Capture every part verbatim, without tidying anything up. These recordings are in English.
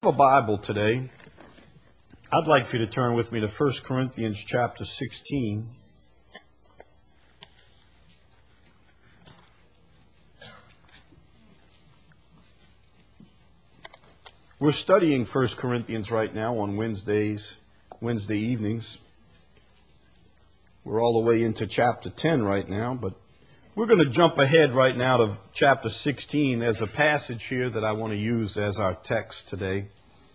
A Bible today, I'd like for you to turn with me to First Corinthians chapter sixteen. We're studying First Corinthians right now on Wednesdays, Wednesday evenings. We're all the way into chapter ten right now, but we're going to jump ahead right now to chapter sixteen. There's a passage here that I want to use as our text today.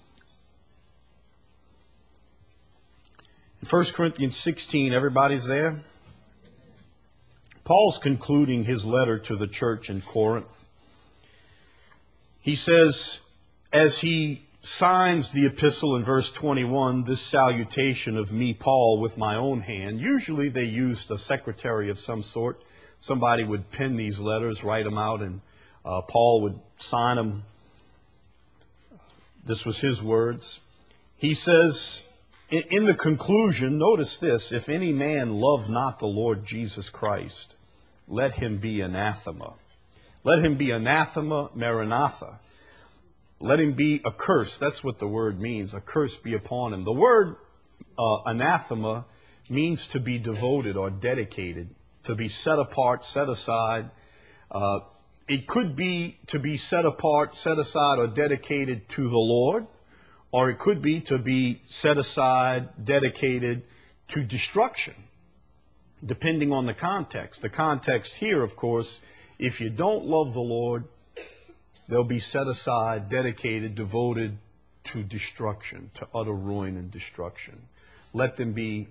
In First Corinthians sixteen, everybody's there? Paul's concluding his letter to the church in Corinth. He says, as he signs the epistle in verse twenty-one, this salutation of me, Paul, with my own hand. Usually they used a secretary of some sort. Somebody would pen these letters, write them out, and uh, Paul would sign them. This was his words. He says, in, in the conclusion, notice this, if any man love not the Lord Jesus Christ, let him be anathema. Let him be anathema, maranatha. Let him be accursed. That's what the word means. A curse be upon him. The word uh, anathema means to be devoted or dedicated, to be set apart, set aside. Uh, it could be to be set apart, set aside, or dedicated to the Lord, or it could be to be set aside, dedicated to destruction, depending on the context. The context here, of course, if you don't love the Lord, they'll be set aside, dedicated, devoted to destruction, to utter ruin and destruction. Let them be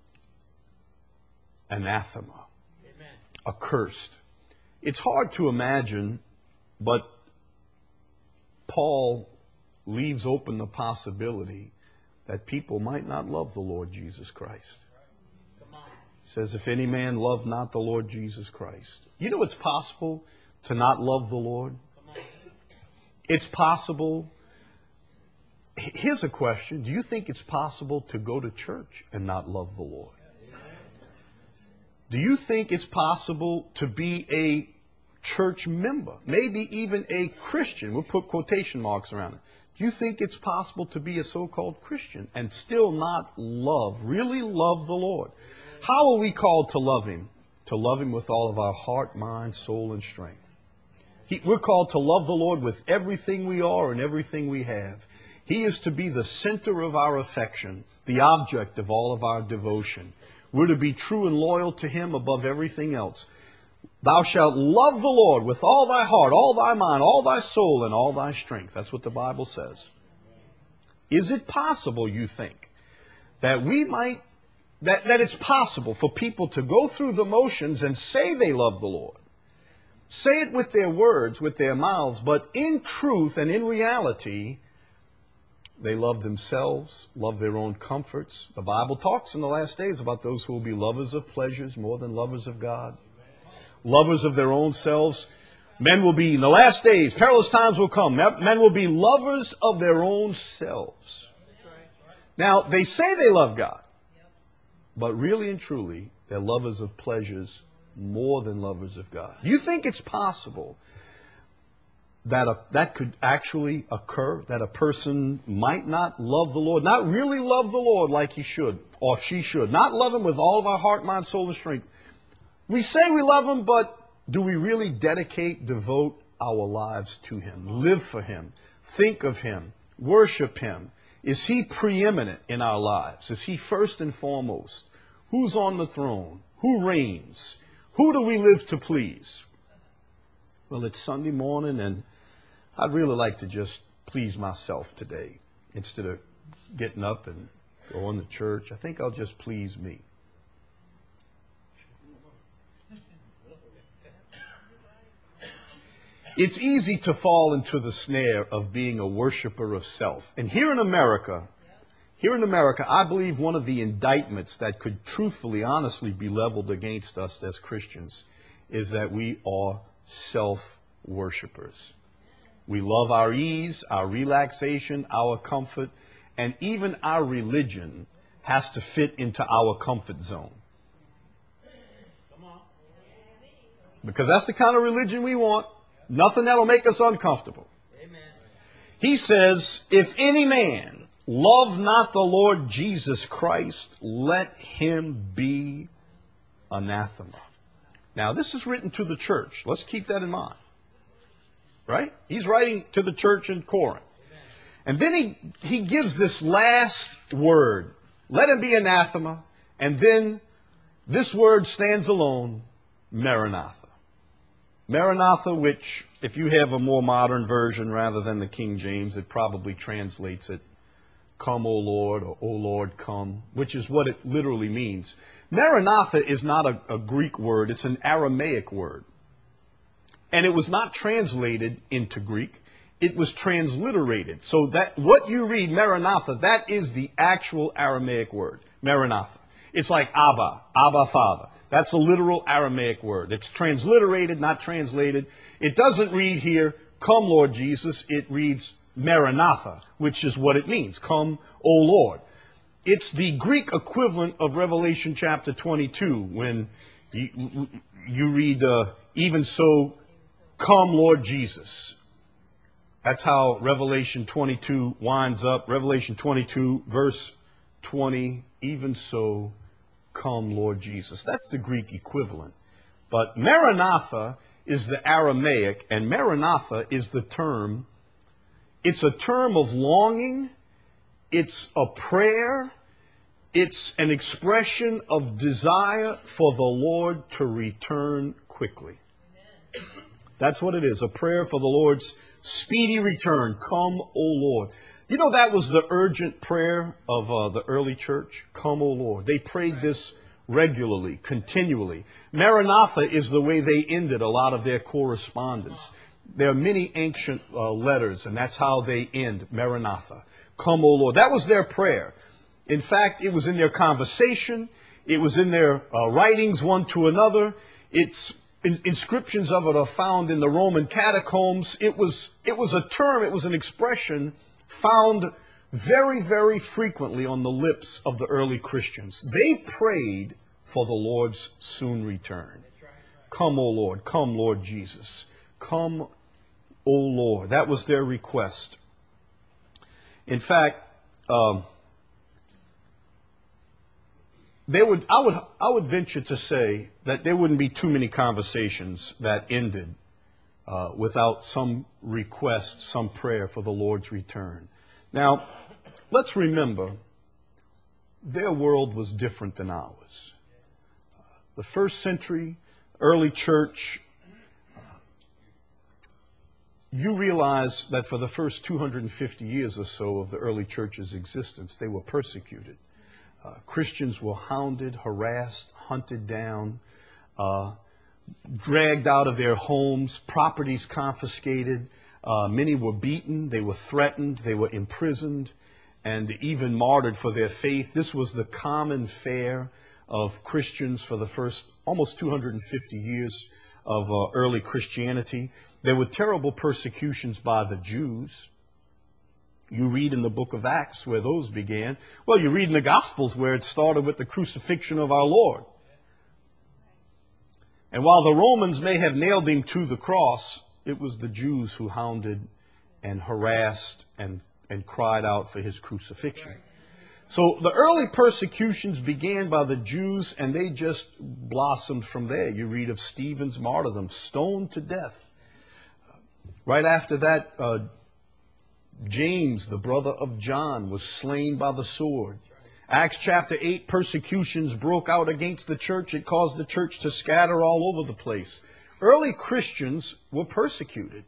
anathema, Amen. Accursed. It's hard to imagine, but Paul leaves open the possibility that people might not love the Lord Jesus Christ. He says, if any man love not the Lord Jesus Christ. You know it's possible to not love the Lord? It's possible. Here's a question. Do you think it's possible to go to church and not love the Lord? Do you think it's possible to be a church member, maybe even a Christian? We'll put quotation marks around it. Do you think it's possible to be a so-called Christian and still not love, really love the Lord? How are we called to love Him? To love Him with all of our heart, mind, soul, and strength. He, we're called to love the Lord with everything we are and everything we have. He is to be the center of our affection, the object of all of our devotion. We're to be true and loyal to Him above everything else. Thou shalt love the Lord with all thy heart, all thy mind, all thy soul, and all thy strength. That's what the Bible says. Is it possible, you think, that we might, that, that it's possible for people to go through the motions and say they love the Lord? Say it with their words, with their mouths, but in truth and in reality, they love themselves, love their own comforts. The Bible talks in the last days about those who will be lovers of pleasures more than lovers of God. Lovers of their own selves. Men will be, in the last days, perilous times will come. Men will be lovers of their own selves. Now, they say they love God, but really and truly, they're lovers of pleasures more than lovers of God. Do you think it's possible that a, that could actually occur, that a person might not love the Lord, not really love the Lord like he should, or she should, not love Him with all of our heart, mind, soul, and strength? We say we love Him, but do we really dedicate, devote our lives to Him, live for Him, think of Him, worship Him? Is He preeminent in our lives? Is He first and foremost? Who's on the throne? Who reigns? Who do we live to please? Well, it's Sunday morning, and I'd really like to just please myself today. Instead of getting up and going to church, I think I'll just please me. It's easy to fall into the snare of being a worshiper of self. And here in America, here in America, I believe one of the indictments that could truthfully, honestly be leveled against us as Christians is that we are self-worshipers. We love our ease, our relaxation, our comfort, and even our religion has to fit into our comfort zone. Because that's the kind of religion we want. Nothing that'll make us uncomfortable. Amen. He says, if any man love not the Lord Jesus Christ, let him be anathema. Now, this is written to the church. Let's keep that in mind. Right? He's writing to the church in Corinth. And then he, he gives this last word. Let him be anathema. And then this word stands alone, Maranatha. Maranatha, which, if you have a more modern version rather than the King James, it probably translates it, come, O Lord, or O Lord, come, which is what it literally means. Maranatha is not a, a Greek word, it's an Aramaic word. And it was not translated into Greek. It was transliterated. So that what you read, Maranatha, that is the actual Aramaic word, Maranatha. It's like Abba, Abba Father. That's a literal Aramaic word. It's transliterated, not translated. It doesn't read here, come Lord Jesus. It reads Maranatha, which is what it means, come, O Lord. It's the Greek equivalent of Revelation chapter twenty-two, when you, you read, uh, even so, come Lord Jesus. That's how Revelation twenty-two winds up. Revelation twenty-two, verse twenty, even so, come Lord Jesus. That's the Greek equivalent. But Maranatha is the Aramaic, and Maranatha is the term. It's a term of longing. It's a prayer. It's an expression of desire for the Lord to return quickly. Amen. That's what it is, a prayer for the Lord's speedy return. Come, O Lord. You know, that was the urgent prayer of uh, the early church. Come, O Lord. They prayed this regularly, continually. Maranatha is the way they ended a lot of their correspondence. There are many ancient uh, letters, and that's how they end, Maranatha. Come, O Lord. That was their prayer. In fact, it was in their conversation. It was in their uh, writings one to another. It's in, inscriptions of it are found in the Roman catacombs. It was, it was a term, it was an expression found very, very frequently on the lips of the early Christians. They prayed for the Lord's soon return. Come, O Lord. Come, Lord Jesus. Come, O Lord. That was their request. In fact, um, they would, I would, I would venture to say that there wouldn't be too many conversations that ended uh, without some request, some prayer for the Lord's return. Now, let's remember, their world was different than ours. Uh, the first century, early church, uh, you realize that for the first two hundred fifty years or so of the early church's existence, they were persecuted. Uh, Christians were hounded, harassed, hunted down, uh, dragged out of their homes, properties confiscated. Uh, many were beaten, they were threatened, they were imprisoned, and even martyred for their faith. This was the common fare of Christians for the first almost two hundred fifty years of uh, early Christianity. There were terrible persecutions by the Jews. You read in the book of Acts where those began. Well, you read in the Gospels where it started with the crucifixion of our Lord. And while the Romans may have nailed him to the cross, it was the Jews who hounded and harassed and, and cried out for his crucifixion. So the early persecutions began by the Jews, and they just blossomed from there. You read of Stephen's martyrdom, stoned to death. Right after that, uh, James, the brother of John, was slain by the sword. Acts chapter eight, persecutions broke out against the church. It caused the church to scatter all over the place. Early Christians were persecuted.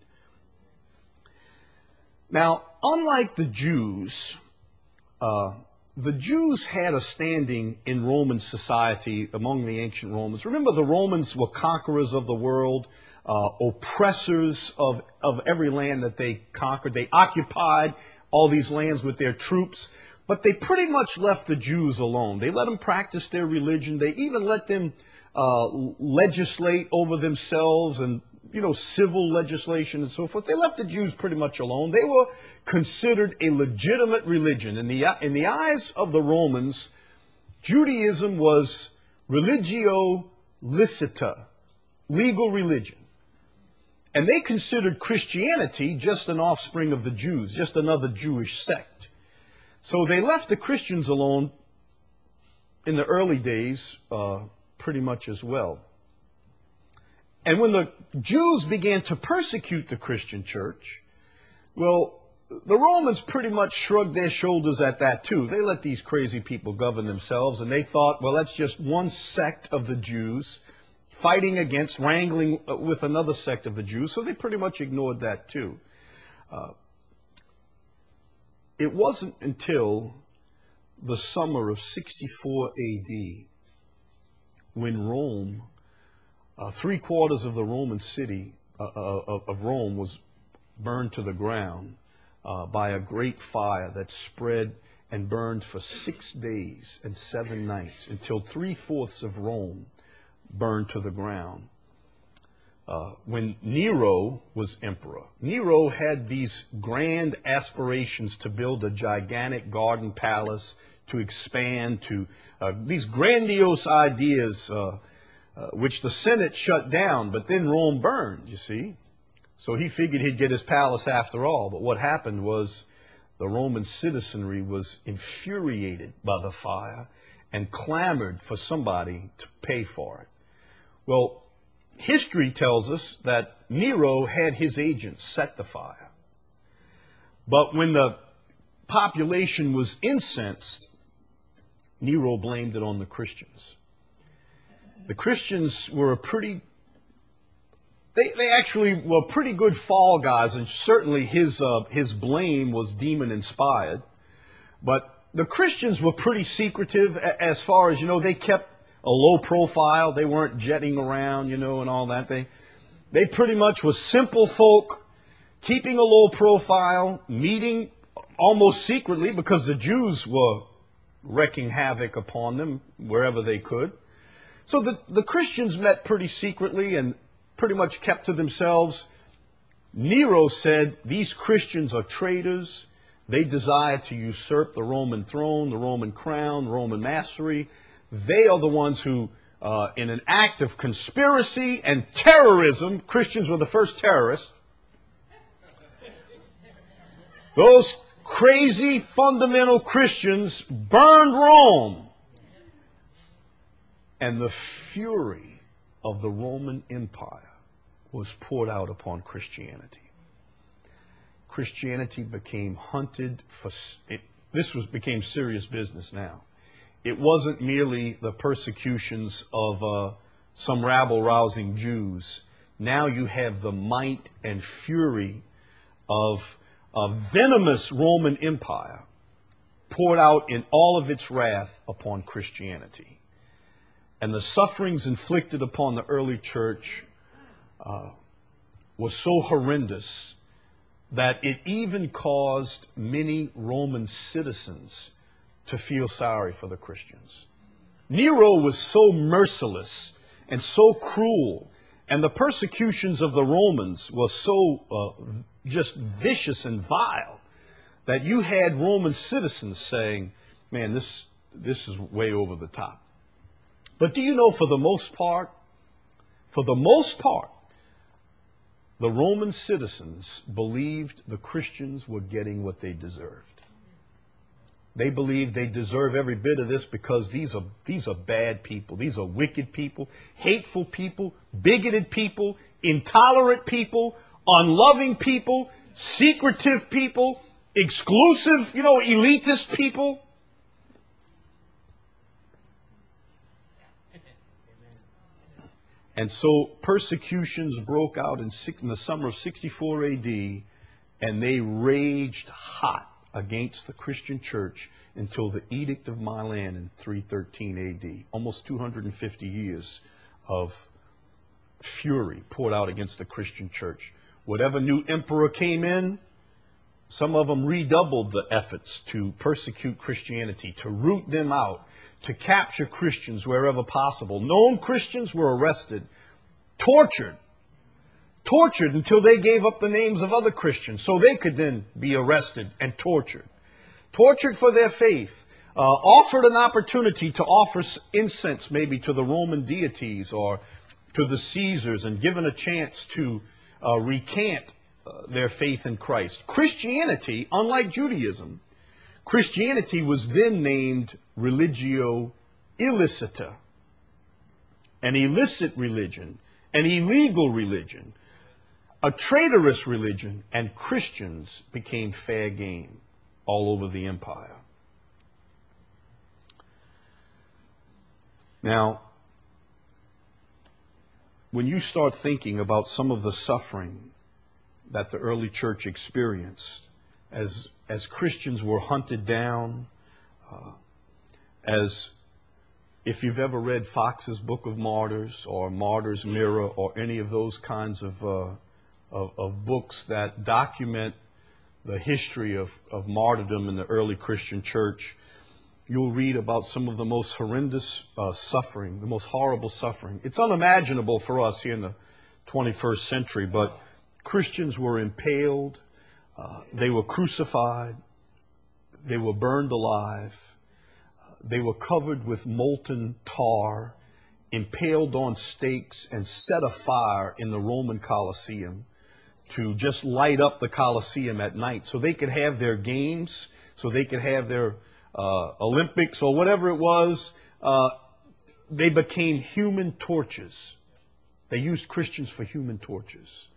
Now, unlike the Jews, uh, the Jews had a standing in Roman society among the ancient Romans. Remember, the Romans were conquerors of the world, uh, oppressors of, of every land that they conquered. They occupied all these lands with their troops, but they pretty much left the Jews alone. They let them practice their religion. They even let them uh, legislate over themselves and, you know, civil legislation and so forth. They left the Jews pretty much alone. They were considered a legitimate religion. In the, in the eyes of the Romans, Judaism was religio licita, legal religion. And they considered Christianity just an offspring of the Jews, just another Jewish sect. So they left the Christians alone in the early days uh, pretty much as well. And when the Jews began to persecute the Christian church, well, the Romans pretty much shrugged their shoulders at that too. They let these crazy people govern themselves, and they thought, well, that's just one sect of the Jews fighting against, wrangling with another sect of the Jews, so they pretty much ignored that too. Uh, it wasn't until the summer of sixty-four A D when Rome, uh, three quarters of the Roman city uh, uh, of Rome was burned to the ground uh, by a great fire that spread and burned for six days and seven nights until three-fourths of Rome burned to the ground. Uh, when Nero was emperor, Nero had these grand aspirations to build a gigantic garden palace, to expand, to uh, these grandiose ideas, uh, uh, which the Senate shut down, but then Rome burned, you see. So he figured he'd get his palace after all. But what happened was the Roman citizenry was infuriated by the fire and clamored for somebody to pay for it. Well, history tells us that Nero had his agents set the fire. But when the population was incensed, Nero blamed it on the Christians. The Christians were a pretty, they, they actually were pretty good fall guys, and certainly his, uh, his blame was demon-inspired. But the Christians were pretty secretive as far as, you know, they kept a low profile. They weren't jetting around, you know, and all that. They, they pretty much were simple folk, keeping a low profile, meeting almost secretly because the Jews were wreaking havoc upon them wherever they could. So the, the Christians met pretty secretly and pretty much kept to themselves. Nero said, these Christians are traitors. They desire to usurp the Roman throne, the Roman crown, Roman mastery. They are the ones who, uh, in an act of conspiracy and terrorism, Christians were the first terrorists. Those crazy fundamental Christians burned Rome. And the fury of the Roman Empire was poured out upon Christianity. Christianity became hunted for, it, this was became serious business now. It wasn't merely the persecutions of uh, some rabble-rousing Jews. Now you have the might and fury of a venomous Roman Empire poured out in all of its wrath upon Christianity. And the sufferings inflicted upon the early church uh, was so horrendous that it even caused many Roman citizens to feel sorry for the Christians. Nero was so merciless and so cruel, and the persecutions of the Romans were so uh, just vicious and vile, that you had Roman citizens saying, man, this, this is way over the top. But do you know, for the most part, for the most part, the Roman citizens believed the Christians were getting what they deserved. They believe they deserve every bit of this because these are, these are bad people. These are wicked people, hateful people, bigoted people, intolerant people, unloving people, secretive people, exclusive, you know, elitist people. And so persecutions broke out in, in the summer of sixty-four A D, and they raged hot against the Christian church until the Edict of Milan in three thirteen A D. Almost two hundred fifty years of fury poured out against the Christian church. Whatever new emperor came in, some of them redoubled the efforts to persecute Christianity, to root them out, to capture Christians wherever possible. Known Christians were arrested, tortured, tortured until they gave up the names of other Christians so they could then be arrested and tortured. Tortured for their faith, uh, offered an opportunity to offer incense maybe to the Roman deities or to the Caesars, and given a chance to uh, recant uh, their faith in Christ. Christianity, unlike Judaism, Christianity was then named religio illicita, an illicit religion, an illegal religion, a traitorous religion, and Christians became fair game all over the empire. Now, when you start thinking about some of the suffering that the early church experienced as, as Christians were hunted down, uh, as if you've ever read Fox's Book of Martyrs or Martyr's Mirror or any of those kinds of, uh, of, of books that document the history of, of martyrdom in the early Christian church, you'll read about some of the most horrendous uh, suffering, the most horrible suffering. It's unimaginable for us here in the twenty-first century, but Christians were impaled, uh, they were crucified, they were burned alive, uh, they were covered with molten tar, impaled on stakes, and set afire in the Roman Colosseum to just light up the Colosseum at night so they could have their games, so they could have their Uh, Olympics or whatever it was. Uh, they became human torches. They used Christians for human torches.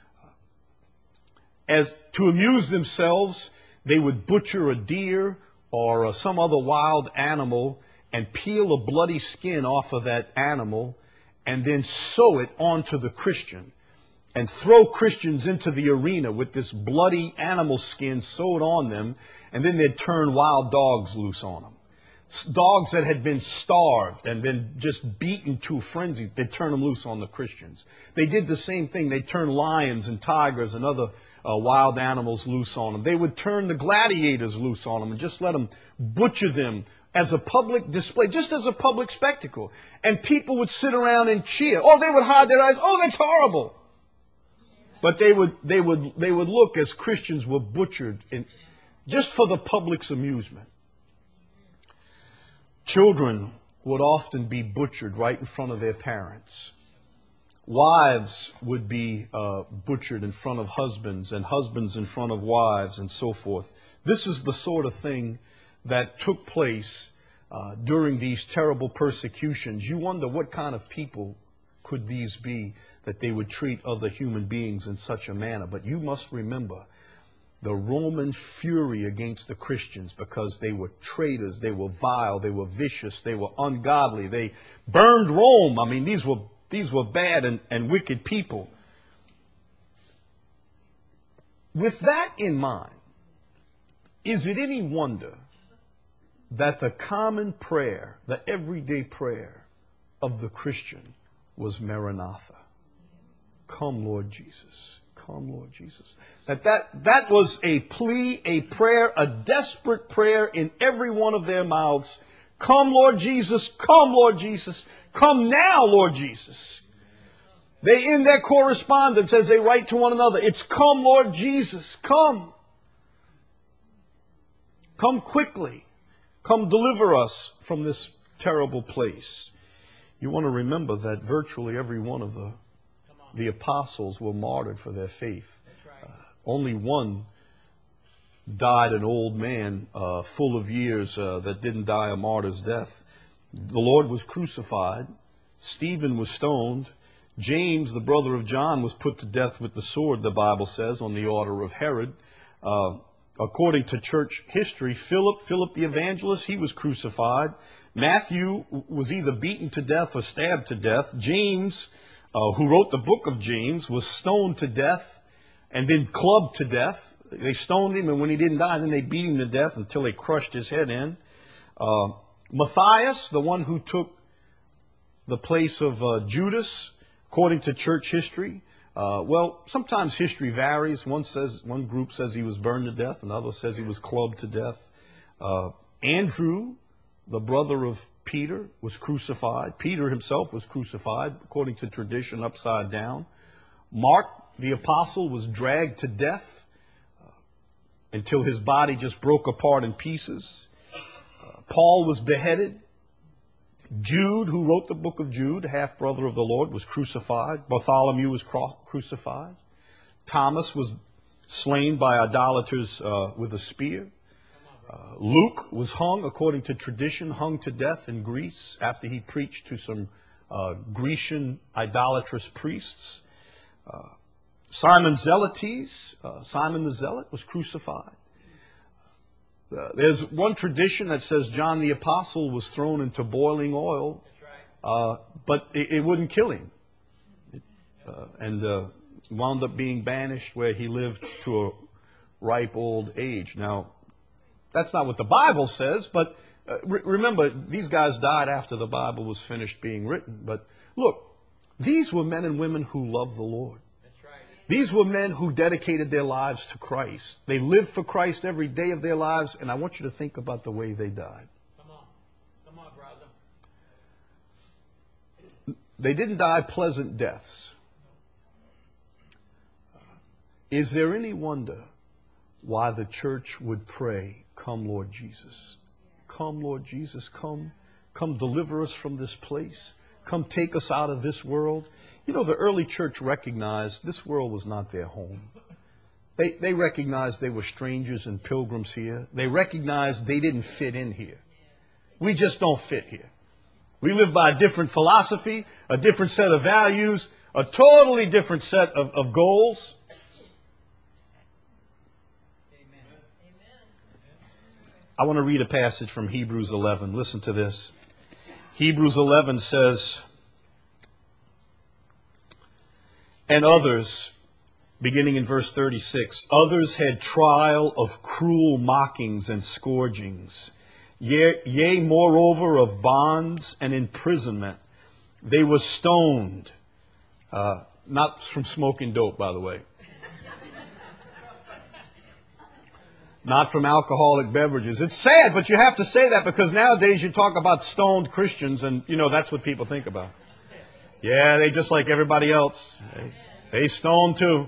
As to amuse themselves, they would butcher a deer or uh, some other wild animal and peel a bloody skin off of that animal and then sew it onto the Christian and throw Christians into the arena with this bloody animal skin sewed on them, and then they'd turn wild dogs loose on them. Dogs that had been starved and been just beaten to frenzy, they'd turn them loose on the Christians. They did the same thing. They'd turn lions and tigers and other uh, wild animals loose on them. They would turn the gladiators loose on them and just let them butcher them as a public display, just as a public spectacle. And people would sit around and cheer. Oh, they would hide their eyes. Oh, that's horrible. But they would, they would, they would look as Christians were butchered in, just for the public's amusement. Children would often be butchered right in front of their parents. Wives would be uh, butchered in front of husbands, and husbands in front of wives, and so forth. This is the sort of thing that took place uh, during these terrible persecutions. You wonder what kind of people could these be that they would treat other human beings in such a manner. But you must remember the Roman fury against the Christians, because they were traitors, they were vile, they were vicious, they were ungodly. They burned Rome. I mean, these were these were bad and, and wicked people. With that in mind, is it any wonder that the common prayer, the everyday prayer of the Christian was Maranatha? Come, Lord Jesus. Come, Lord Jesus. That, that that was a plea, a prayer, a desperate prayer in every one of their mouths. Come, Lord Jesus. Come, Lord Jesus. Come now, Lord Jesus. They, in their correspondence, as they write to one another, it's come, Lord Jesus. Come. Come quickly. Come deliver us from this terrible place. You want to remember that virtually every one of the The apostles were martyred for their faith. Uh, only one died an old man, uh, full of years, uh, that didn't die a martyr's death. The Lord was crucified. Stephen was stoned. James, the brother of John, was put to death with the sword, the Bible says, on the order of Herod. Uh, according to church history, Philip, Philip the evangelist, he was crucified. Matthew was either beaten to death or stabbed to death. James, Uh, who wrote the book of James, was stoned to death and then clubbed to death. They stoned him, and when he didn't die, then they beat him to death until they crushed his head in. Uh, Matthias, the one who took the place of uh, Judas, according to church history. Uh, well, sometimes history varies. One says, one group says he was burned to death, another says he was clubbed to death. Uh, Andrew, the brother of Peter, was crucified. Peter himself was crucified, according to tradition, upside down. Mark, the apostle, was dragged to death uh, until his body just broke apart in pieces. Uh, Paul was beheaded. Jude, who wrote the book of Jude, half-brother of the Lord, was crucified. Bartholomew was cru- crucified. Thomas was slain by idolaters uh, with a spear. Uh, Luke was hung, according to tradition, hung to death in Greece after he preached to some uh, Grecian idolatrous priests. Uh, Simon Zelotes, uh, Simon the Zealot, was crucified. Uh, there's one tradition that says John the Apostle was thrown into boiling oil, uh, but it, it wouldn't kill him. It, uh, and uh, wound up being banished where he lived to a ripe old age. Now, that's not what the Bible says, but uh, re- remember, these guys died after the Bible was finished being written. But look, these were men and women who loved the Lord. These were men who dedicated their lives to Christ. They lived for Christ every day of their lives, and I want you to think about the way they died. Come on. Come on, brother. They didn't die pleasant deaths. Is there any wonder why the church would pray, "Come, Lord Jesus. Come, Lord Jesus. Come. Come deliver us from this place. Come take us out of this world." You know, the early church recognized this world was not their home. They, they recognized they were strangers and pilgrims here. They recognized they didn't fit in here. We just don't fit here. We live by a different philosophy, a different set of values, a totally different set of, of goals. I want to read a passage from Hebrews eleven. Listen to this. Hebrews eleven says, "And others," beginning in verse thirty-six, "others had trial of cruel mockings and scourgings, yea, yea, moreover of bonds and imprisonment. They were stoned." Uh, not from smoking dope, by the way. Not from alcoholic beverages. It's sad, but you have to say that because nowadays you talk about stoned Christians and, you know, that's what people think about. Yeah, they just like everybody else. They, they stoned too.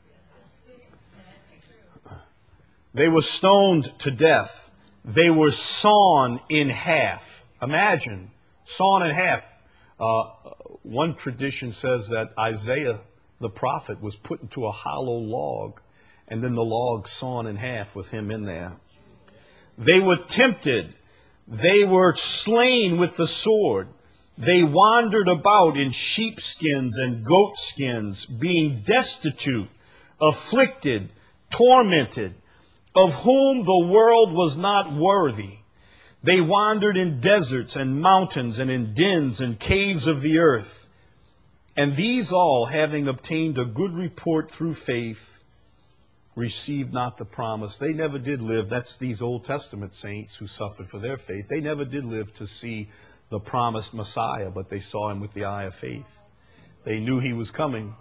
They were stoned to death. They were sawn in half. Imagine, sawn in half. Uh, one tradition says that Isaiah, the prophet, was put into a hollow log and then the log sawn in half with him in there. They were tempted. They were slain with the sword. They wandered about in sheepskins and goatskins, being destitute, afflicted, tormented, of whom the world was not worthy. They wandered in deserts and mountains and in dens and caves of the earth. And these all, having obtained a good report through faith, received not the promise. They never did live. That's these Old Testament saints who suffered for their faith. They never did live to see the promised Messiah, but they saw him with the eye of faith. They knew he was coming.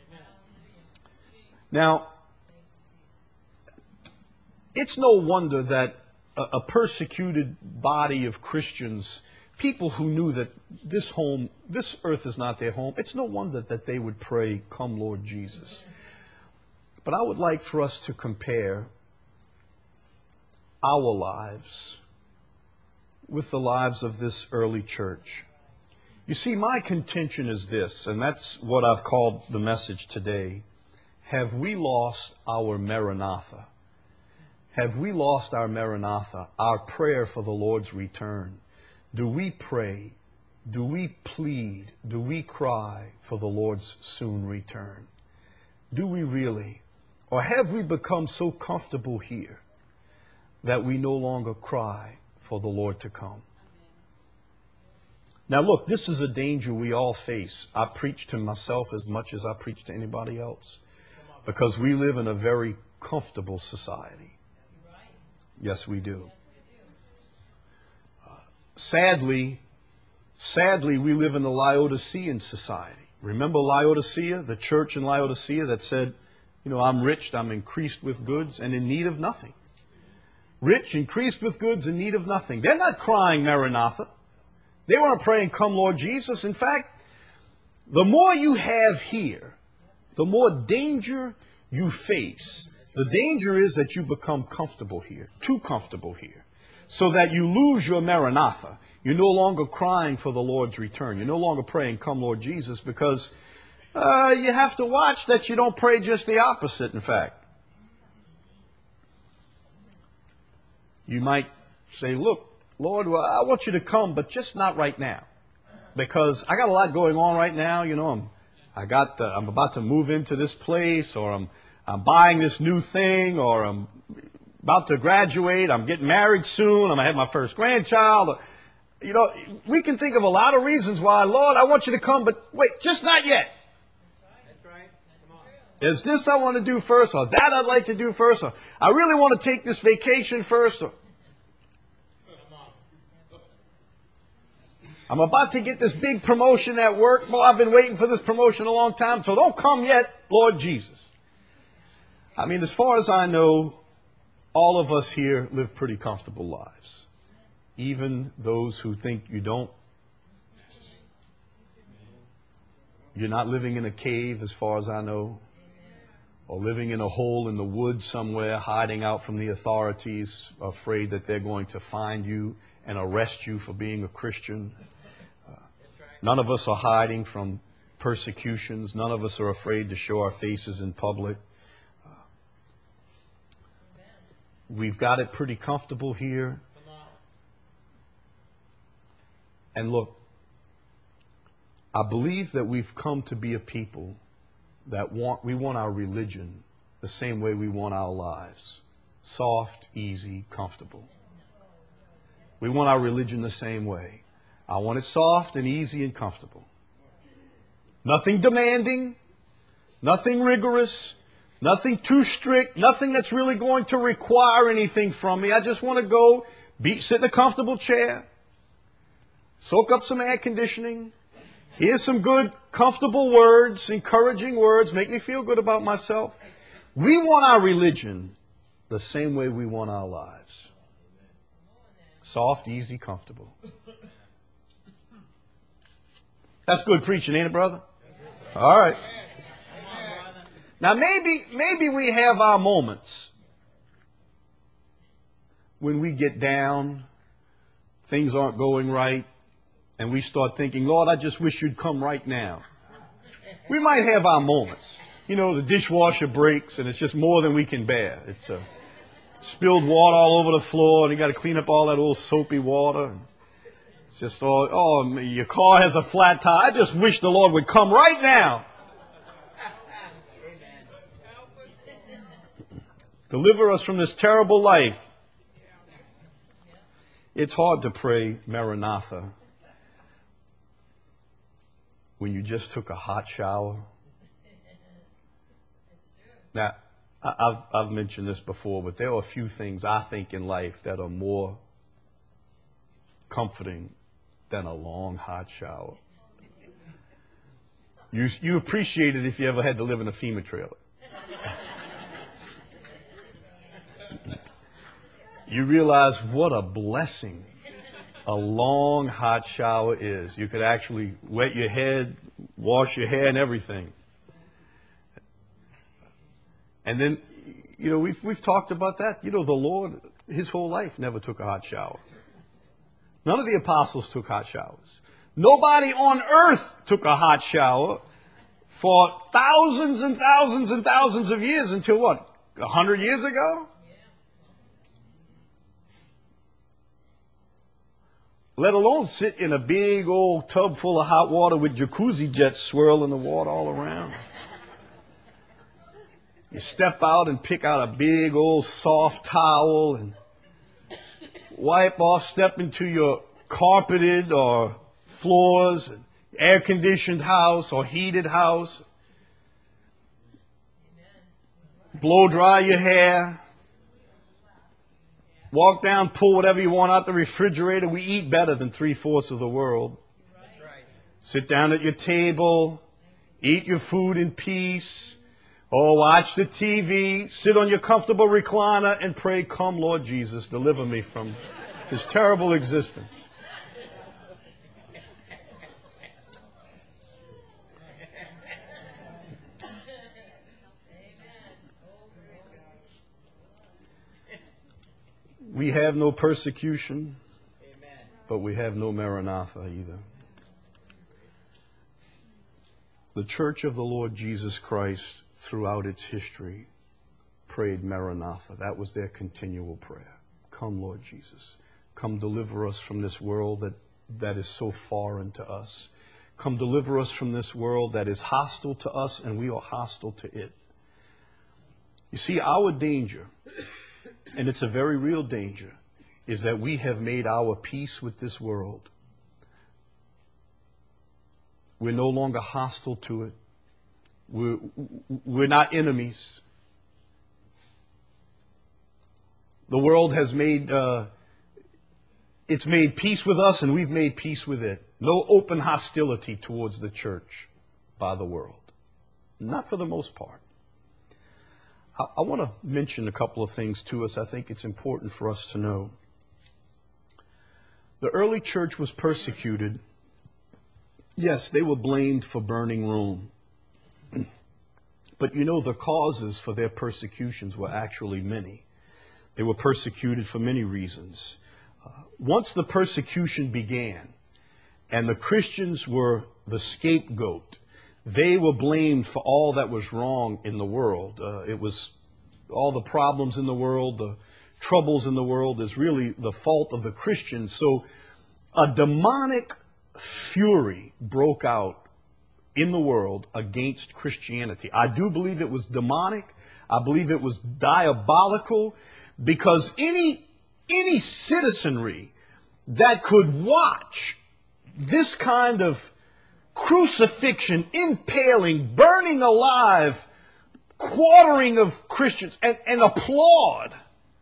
Now, it's no wonder that a persecuted body of Christians, people who knew that this home, this earth is not their home, it's no wonder that they would pray, "Come, Lord Jesus." But I would like for us to compare our lives with the lives of this early church. You see, my contention is this, and that's what I've called the message today. Have we lost our Maranatha? Have we lost our Maranatha, our prayer for the Lord's return? Do we pray? Do we plead? Do we cry for the Lord's soon return? Do we really? Or have we become so comfortable here that we no longer cry for the Lord to come? Now look, this is a danger we all face. I preach to myself as much as I preach to anybody else, because we live in a very comfortable society. Yes, we do. Uh, sadly, sadly, we live in a Laodicean society. Remember Laodicea, the church in Laodicea that said, you know, "I'm rich, I'm increased with goods, and in need of nothing." Rich, increased with goods, in need of nothing. They're not crying Maranatha. They weren't praying, "Come, Lord Jesus." In fact, the more you have here, the more danger you face. The danger is that you become comfortable here, too comfortable here, so that you lose your Maranatha. You're no longer crying for the Lord's return. You're no longer praying, "Come, Lord Jesus," because Uh, you have to watch that you don't pray just the opposite, in fact. You might say, look, Lord, well, I want you to come, but just not right now. Because I got a lot going on right now. You know, I'm, I got the, I'm about to move into this place, or I'm, I'm buying this new thing, or I'm about to graduate, I'm getting married soon, I'm going to have my first grandchild. You know, we can think of a lot of reasons why, Lord, I want you to come, but wait, just not yet. That's right. Come on. There's this I want to do first, or that I'd like to do first, or I really want to take this vacation first, or I'm about to get this big promotion at work. Well, I've been waiting for this promotion a long time, so don't come yet, Lord Jesus. I mean, as far as I know, all of us here live pretty comfortable lives. Even those who think you don't. You're not living in a cave, as far as I know, or living in a hole in the woods somewhere, hiding out from the authorities, afraid that they're going to find you and arrest you for being a Christian. Uh, none of us are hiding from persecutions. None of us are afraid to show our faces in public. Uh, we've got it pretty comfortable here. And look, I believe that we've come to be a people that want, we want our religion the same way we want our lives. Soft, easy, comfortable. We want our religion the same way. I want it soft and easy and comfortable. Nothing demanding, nothing rigorous, nothing too strict, nothing that's really going to require anything from me. I just want to go, be, sit in a comfortable chair, soak up some air conditioning, hear some good, comfortable words, encouraging words, make me feel good about myself. We want our religion the same way we want our lives. Soft, easy, comfortable. That's good preaching, ain't it, brother? All right. Now, maybe, maybe we have our moments when we get down, things aren't going right, and we start thinking, Lord, I just wish you'd come right now. We might have our moments. You know, the dishwasher breaks, and it's just more than we can bear. It's a spilled water all over the floor, and you got to clean up all that old soapy water. It's just all, oh, your car has a flat tire. I just wish the Lord would come right now. Deliver us from this terrible life. It's hard to pray Maranatha when you just took a hot shower. Now, I've, I've mentioned this before, but there are a few things I think in life that are more comforting than a long hot shower. You, you appreciate it if you ever had to live in a FEMA trailer. You realize what a blessing a long hot shower is. You could actually wet your head, wash your hair and everything. And then, you know, we've, we've talked about that. You know, the Lord, his whole life never took a hot shower. None of the apostles took hot showers. Nobody on earth took a hot shower for thousands and thousands and thousands of years until what, a hundred years ago? Let alone sit in a big old tub full of hot water with jacuzzi jets swirling the water all around. You step out and pick out a big old soft towel and wipe off, step into your carpeted or floors, air-conditioned house or heated house. Blow dry your hair. Walk down, pull whatever you want out the refrigerator. We eat better than three-fourths of the world. Sit down at your table, eat your food in peace, or watch the T V, sit on your comfortable recliner and pray, come Lord Jesus, deliver me from this terrible existence. We have no persecution, but we have no Maranatha either. The Church of the Lord Jesus Christ, throughout its history, prayed Maranatha. That was their continual prayer. Come, Lord Jesus. Come deliver us from this world that, that is so foreign to us. Come deliver us from this world that is hostile to us and we are hostile to it. You see, our danger, and it's a very real danger, is that we have made our peace with this world. We're no longer hostile to it. We're, we're not enemies. The world has made, uh, it's made peace with us and we've made peace with it. No open hostility towards the church by the world. Not for the most part. I, I want to mention a couple of things to us I think it's important for us to know. The early church was persecuted. Yes, they were blamed for burning Rome. But you know, the causes for their persecutions were actually many. They were persecuted for many reasons. Uh, once the persecution began and the Christians were the scapegoat, they were blamed for all that was wrong in the world. Uh, it was all the problems in the world, the troubles in the world is really the fault of the Christians. So a demonic fury broke out in the world against Christianity. I do believe it was demonic. I believe it was diabolical, because any, any citizenry that could watch this kind of crucifixion, impaling, burning alive, quartering of Christians, and, and applaud,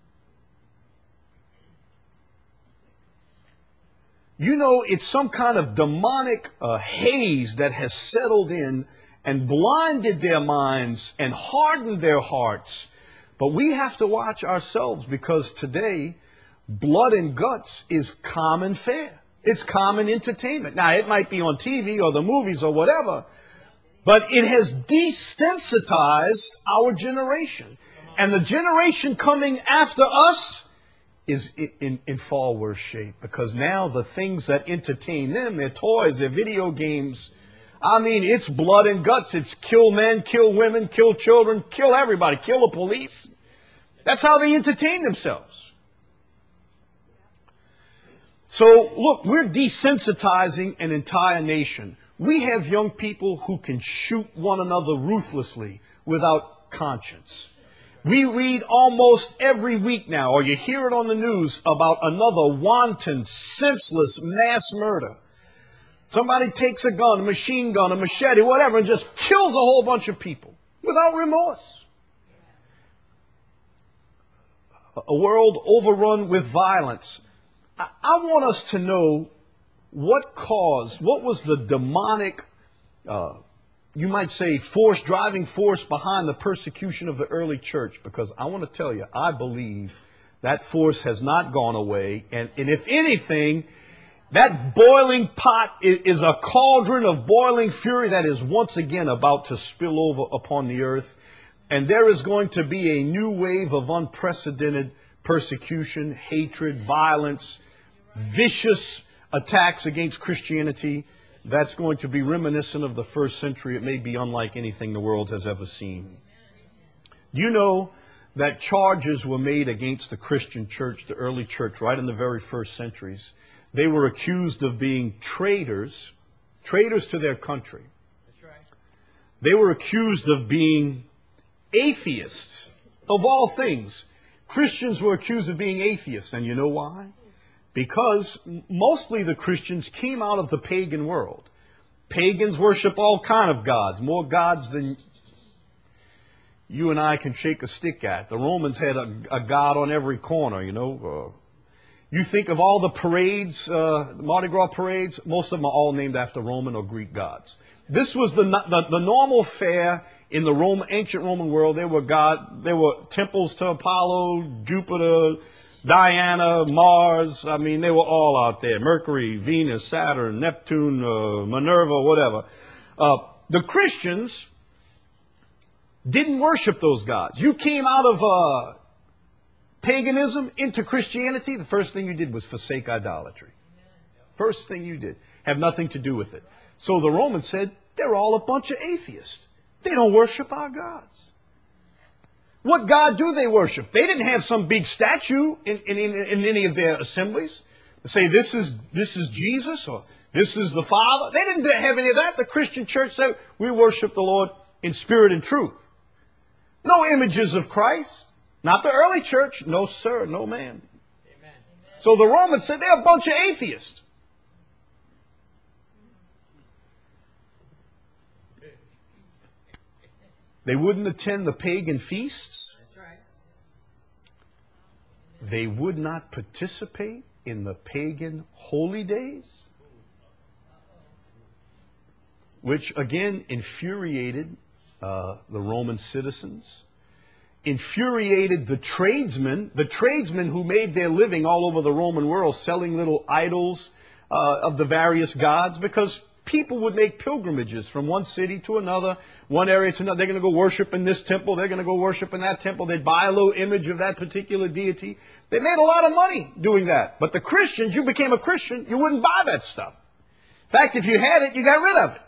you know, it's some kind of demonic uh, haze that has settled in and blinded their minds and hardened their hearts. But we have to watch ourselves, because today, blood and guts is common fare. It's common entertainment. Now, it might be on T V or the movies or whatever, but it has desensitized our generation. And the generation coming after us is in, in, in far worse shape, because now the things that entertain them, their toys, their video games, I mean, it's blood and guts. It's kill men, kill women, kill children, kill everybody, kill the police. That's how they entertain themselves. So, look, we're desensitizing an entire nation. We have young people who can shoot one another ruthlessly without conscience. We read almost every week now, or you hear it on the news, about another wanton, senseless mass murder. Somebody takes a gun, a machine gun, a machete, whatever, and just kills a whole bunch of people without remorse. A world overrun with violence. I, I want us to know what caused, what was the demonic, uh, you might say, force, driving force behind the persecution of the early church. Because I want to tell you, I believe that force has not gone away. And, and if anything, that boiling pot is a cauldron of boiling fury that is once again about to spill over upon the earth. And there is going to be a new wave of unprecedented persecution, hatred, violence, vicious attacks against Christianity. That's going to be reminiscent of the first century. It may be unlike anything the world has ever seen. Do you know that charges were made against the Christian church, the early church, right in the very first centuries? They were accused of being traitors, traitors to their country. That's right. They were accused of being atheists, of all things. Christians were accused of being atheists, and you know why? Because mostly the Christians came out of the pagan world. Pagans worship all kind of gods, more gods than you and I can shake a stick at. The Romans had a, a god on every corner, you know. Uh, you think of all the parades, uh, Mardi Gras parades, most of them are all named after Roman or Greek gods. This was the, the, the normal fare in the Roman, ancient Roman world. There were god, there were temples to Apollo, Jupiter, Diana, Mars. I mean, they were all out there. Mercury, Venus, Saturn, Neptune, uh, Minerva, whatever. Uh, the Christians didn't worship those gods. You came out of uh, paganism into Christianity, the first thing you did was forsake idolatry. First thing you did. Have nothing to do with it. So the Romans said, they're all a bunch of atheists. They don't worship our gods. What God do they worship? They didn't have some big statue in, in, in, in any of their assemblies to say this is, this is Jesus or this is the Father. They didn't have any of that. The Christian church said, we worship the Lord in spirit and truth. No images of Christ. Not the early church. No, sir. No, ma'am. Amen. So the Romans said they're a bunch of atheists. They wouldn't attend the pagan feasts. That's right. They would not participate in the pagan holy days, which again infuriated uh, the Roman citizens, infuriated the tradesmen, the tradesmen who made their living all over the Roman world selling little idols uh, of the various gods, because people would make pilgrimages from one city to another, one area to another. They're going to go worship in this temple. They're going to go worship in that temple. They'd buy a little image of that particular deity. They made a lot of money doing that. But the Christians, you became a Christian, you wouldn't buy that stuff. In fact, if you had it, you got rid of it.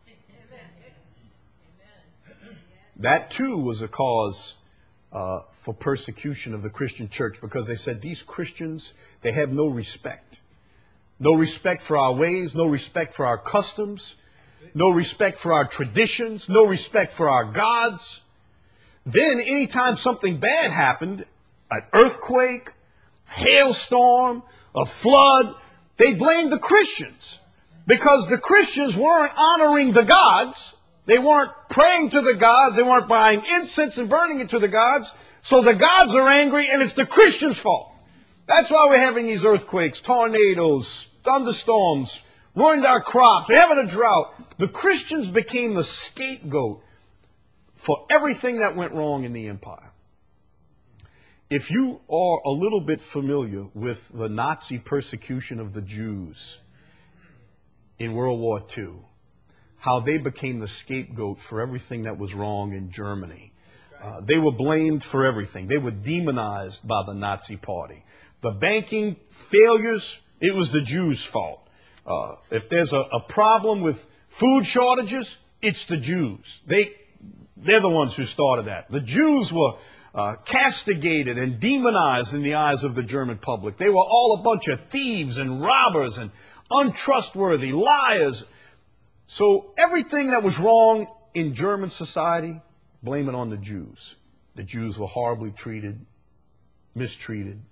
That too was a cause uh, for persecution of the Christian church, because they said these Christians, they have no respect. No respect for our ways, no respect for our customs, no respect for our traditions, no respect for our gods. Then anytime something bad happened, an earthquake, hailstorm, a flood, they blamed the Christians, because the Christians weren't honoring the gods. They weren't praying to the gods. They weren't buying incense and burning it to the gods. So the gods are angry, and it's the Christians' fault. That's why we're having these earthquakes, tornadoes, thunderstorms, ruined our crops. We're having a drought. The Christians became the scapegoat for everything that went wrong in the empire. If you are a little bit familiar with the Nazi persecution of the Jews in World War Two, how they became the scapegoat for everything that was wrong in Germany. Uh, they were blamed for everything. They were demonized by the Nazi Party. The banking failures, it was the Jews' fault. Uh, if there's a, a problem with food shortages, it's the Jews. They, they're the ones who started that. The Jews were uh, castigated and demonized in the eyes of the German public. They were all a bunch of thieves and robbers and untrustworthy liars. So everything that was wrong in German society, blame it on the Jews. The Jews were horribly treated, mistreated,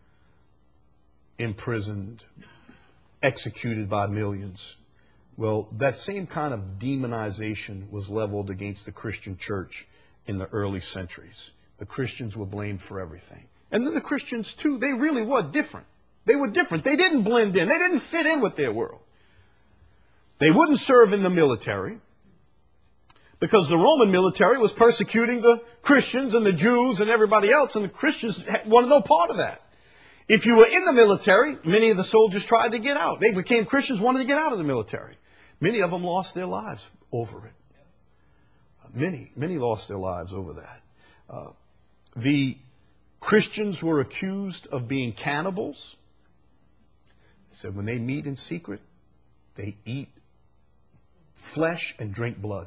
imprisoned, executed by millions. Well, that same kind of demonization was leveled against the Christian church in the early centuries. The Christians were blamed for everything. And then the Christians, too, they really were different. They were different. They didn't blend in. They didn't fit in with their world. They wouldn't serve in the military, because the Roman military was persecuting the Christians and the Jews and everybody else, and the Christians wanted no part of that. If you were in the military, many of the soldiers tried to get out. They became Christians, wanted to get out of the military. Many of them lost their lives over it. Many, many lost their lives over that. Uh, the Christians were accused of being cannibals. They said when they meet in secret, they eat flesh and drink blood.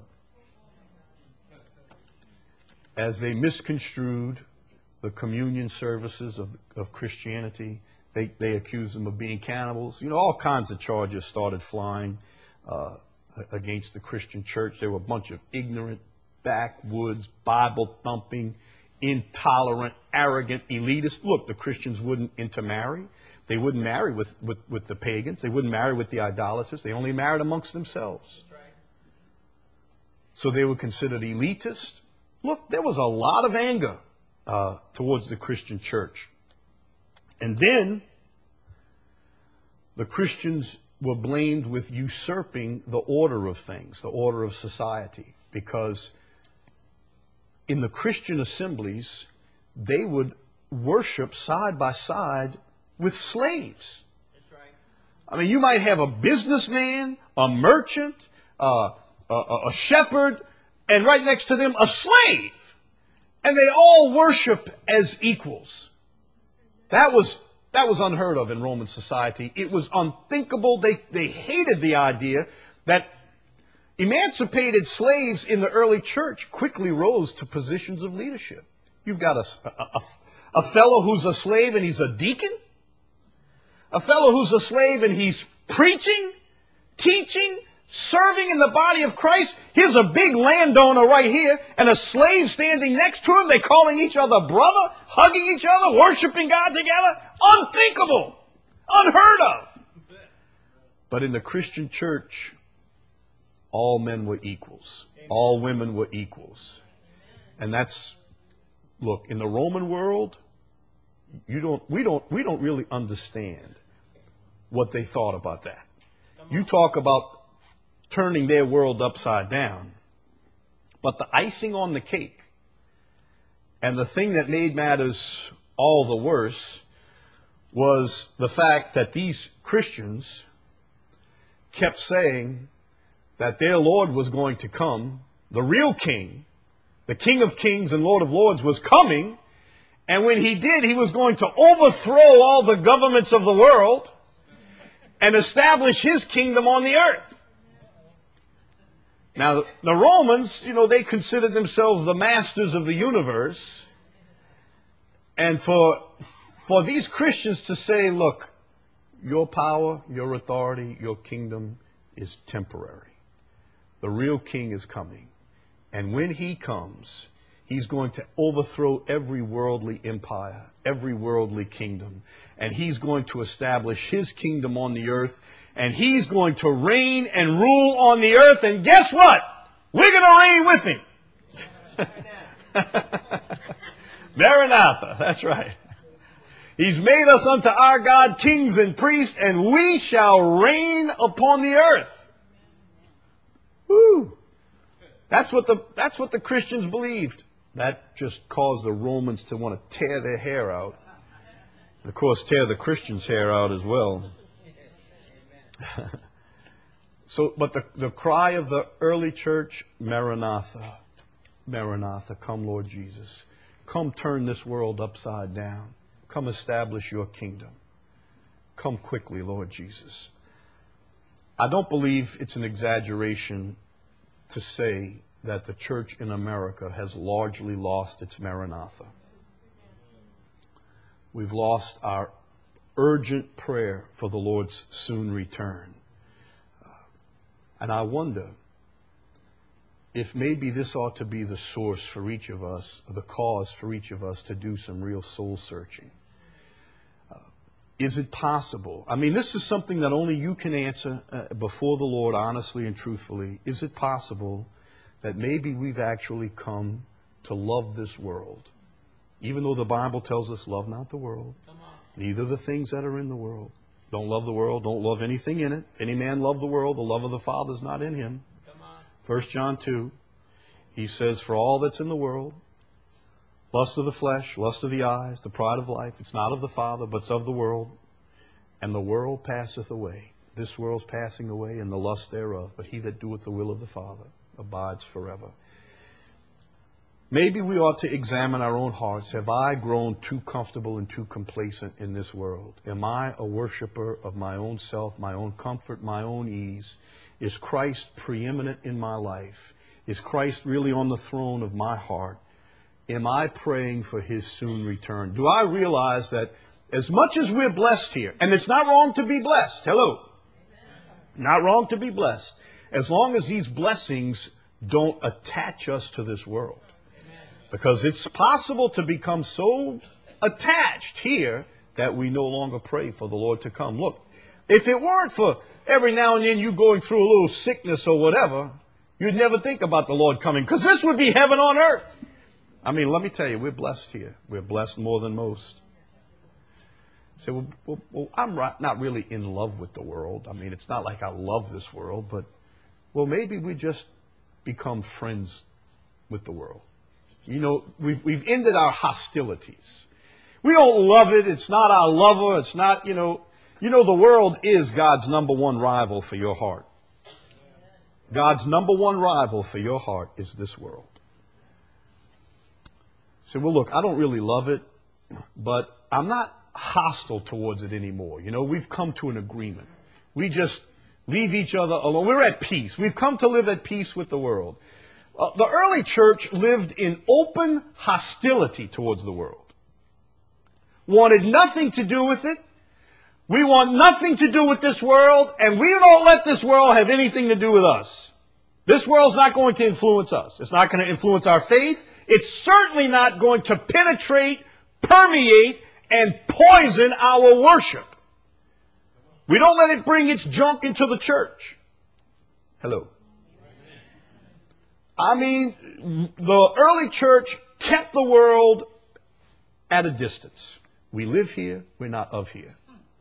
As they misconstrued the communion services of, of Christianity, they, they accused them of being cannibals. You know, all kinds of charges started flying uh, against the Christian church. They were a bunch of ignorant, backwoods, Bible-thumping, intolerant, arrogant, elitist. Look, the Christians wouldn't intermarry. They wouldn't marry with, with, with the pagans. They wouldn't marry with the idolaters. They only married amongst themselves. That's right. So they were considered elitist. Look, there was a lot of anger uh, towards the Christian church. And then the Christians were blamed with usurping the order of things, the order of society, because in the Christian assemblies, they would worship side by side with slaves. That's right. I mean, you might have a businessman, a merchant, uh, a, a shepherd, and right next to them, a slave. And they all worship as equals. That was, that was unheard of in Roman society. It was unthinkable. They, they hated the idea that Emancipated slaves in the early church quickly rose to positions of leadership. You've got a, a, a, a fellow who's a slave and he's a deacon. A fellow who's a slave and he's preaching, teaching, serving in the body of Christ. Here's a big landowner right here and a slave standing next to him. They're calling each other brother, hugging each other, worshiping God together. Unthinkable. Unheard of. But in the Christian church, all men were equals. All women were equals. And that's, look, in the Roman world, you don't, we don't, we don't really understand what they thought about that. You talk about turning their world upside down. But the icing on the cake, and the thing that made matters all the worse, was the fact that these Christians kept saying that their Lord was going to come, the real king, the King of Kings and Lord of Lords was coming, and when he did, he was going to overthrow all the governments of the world and establish his kingdom on the earth. Now, the Romans, you know, they considered themselves the masters of the universe, and for, for these Christians to say, look, your power, your authority, your kingdom is temporary. The real king is coming. And when he comes, he's going to overthrow every worldly empire, every worldly kingdom. And he's going to establish his kingdom on the earth. And he's going to reign and rule on the earth. And guess what? We're going to reign with him. Maranatha, that's right. He's made us unto our God kings and priests, and we shall reign upon the earth. Woo! That's what the, that's what the Christians believed. That just caused the Romans to want to tear their hair out. And of course, tear the Christians' hair out as well. So, but the, the cry of the early church, Maranatha, Maranatha, come Lord Jesus. Come turn this world upside down. Come establish your kingdom. Come quickly, Lord Jesus. I don't believe it's an exaggeration to say that the church in America has largely lost its Maranatha. We've lost our urgent prayer for the Lord's soon return. Uh, and I wonder if maybe this ought to be the source for each of us, or the cause for each of us to do some real soul searching. Uh, is it possible? I mean, this is something that only you can answer uh, before the Lord honestly and truthfully. Is it possible that maybe we've actually come to love this world? Even though the Bible tells us, love not the world, neither the things that are in the world. Don't love the world, don't love anything in it. If any man love the world, the love of the Father is not in him. First John two, he says, for all that's in the world, lust of the flesh, lust of the eyes, the pride of life, it's not of the Father, but it's of the world. And the world passeth away. This world's passing away, and the lust thereof. But he that doeth the will of the Father abides forever. Maybe we ought to examine our own hearts. Have I grown too comfortable and too complacent in this world? Am I a worshiper of my own self, my own comfort, my own ease? Is Christ preeminent in my life? Is Christ really on the throne of my heart? Am I praying for his soon return? Do I realize that as much as we're blessed here, and it's not wrong to be blessed, hello, not wrong to be blessed, as long as these blessings don't attach us to this world. Because it's possible to become so attached here that we no longer pray for the Lord to come. Look, if it weren't for every now and then you going through a little sickness or whatever, you'd never think about the Lord coming, because this would be heaven on earth. I mean, let me tell you, we're blessed here. We're blessed more than most. Say, well, well, well, I'm right, not really in love with the world. I mean, it's not like I love this world, but, well, maybe we just become friends with the world. You know, we've, we've ended our hostilities. We don't love it. It's not our lover. It's not, you know, you know, the world is God's number one rival for your heart. God's number one rival for your heart is this world. So, well, look, I don't really love it, but I'm not hostile towards it anymore. You know, we've come to an agreement. We just Leave each other alone. We're at peace. We've come to live at peace with the world. Uh, the early church lived in open hostility towards the world. Wanted nothing to do with it. We want nothing to do with this world, and we don't let this world have anything to do with us. This world's not going to influence us. It's not going to influence our faith. It's certainly not going to penetrate, permeate, and poison our worship. We don't let it bring its junk into the church. Hello. I mean, the early church kept the world at a distance. We live here, we're not of here.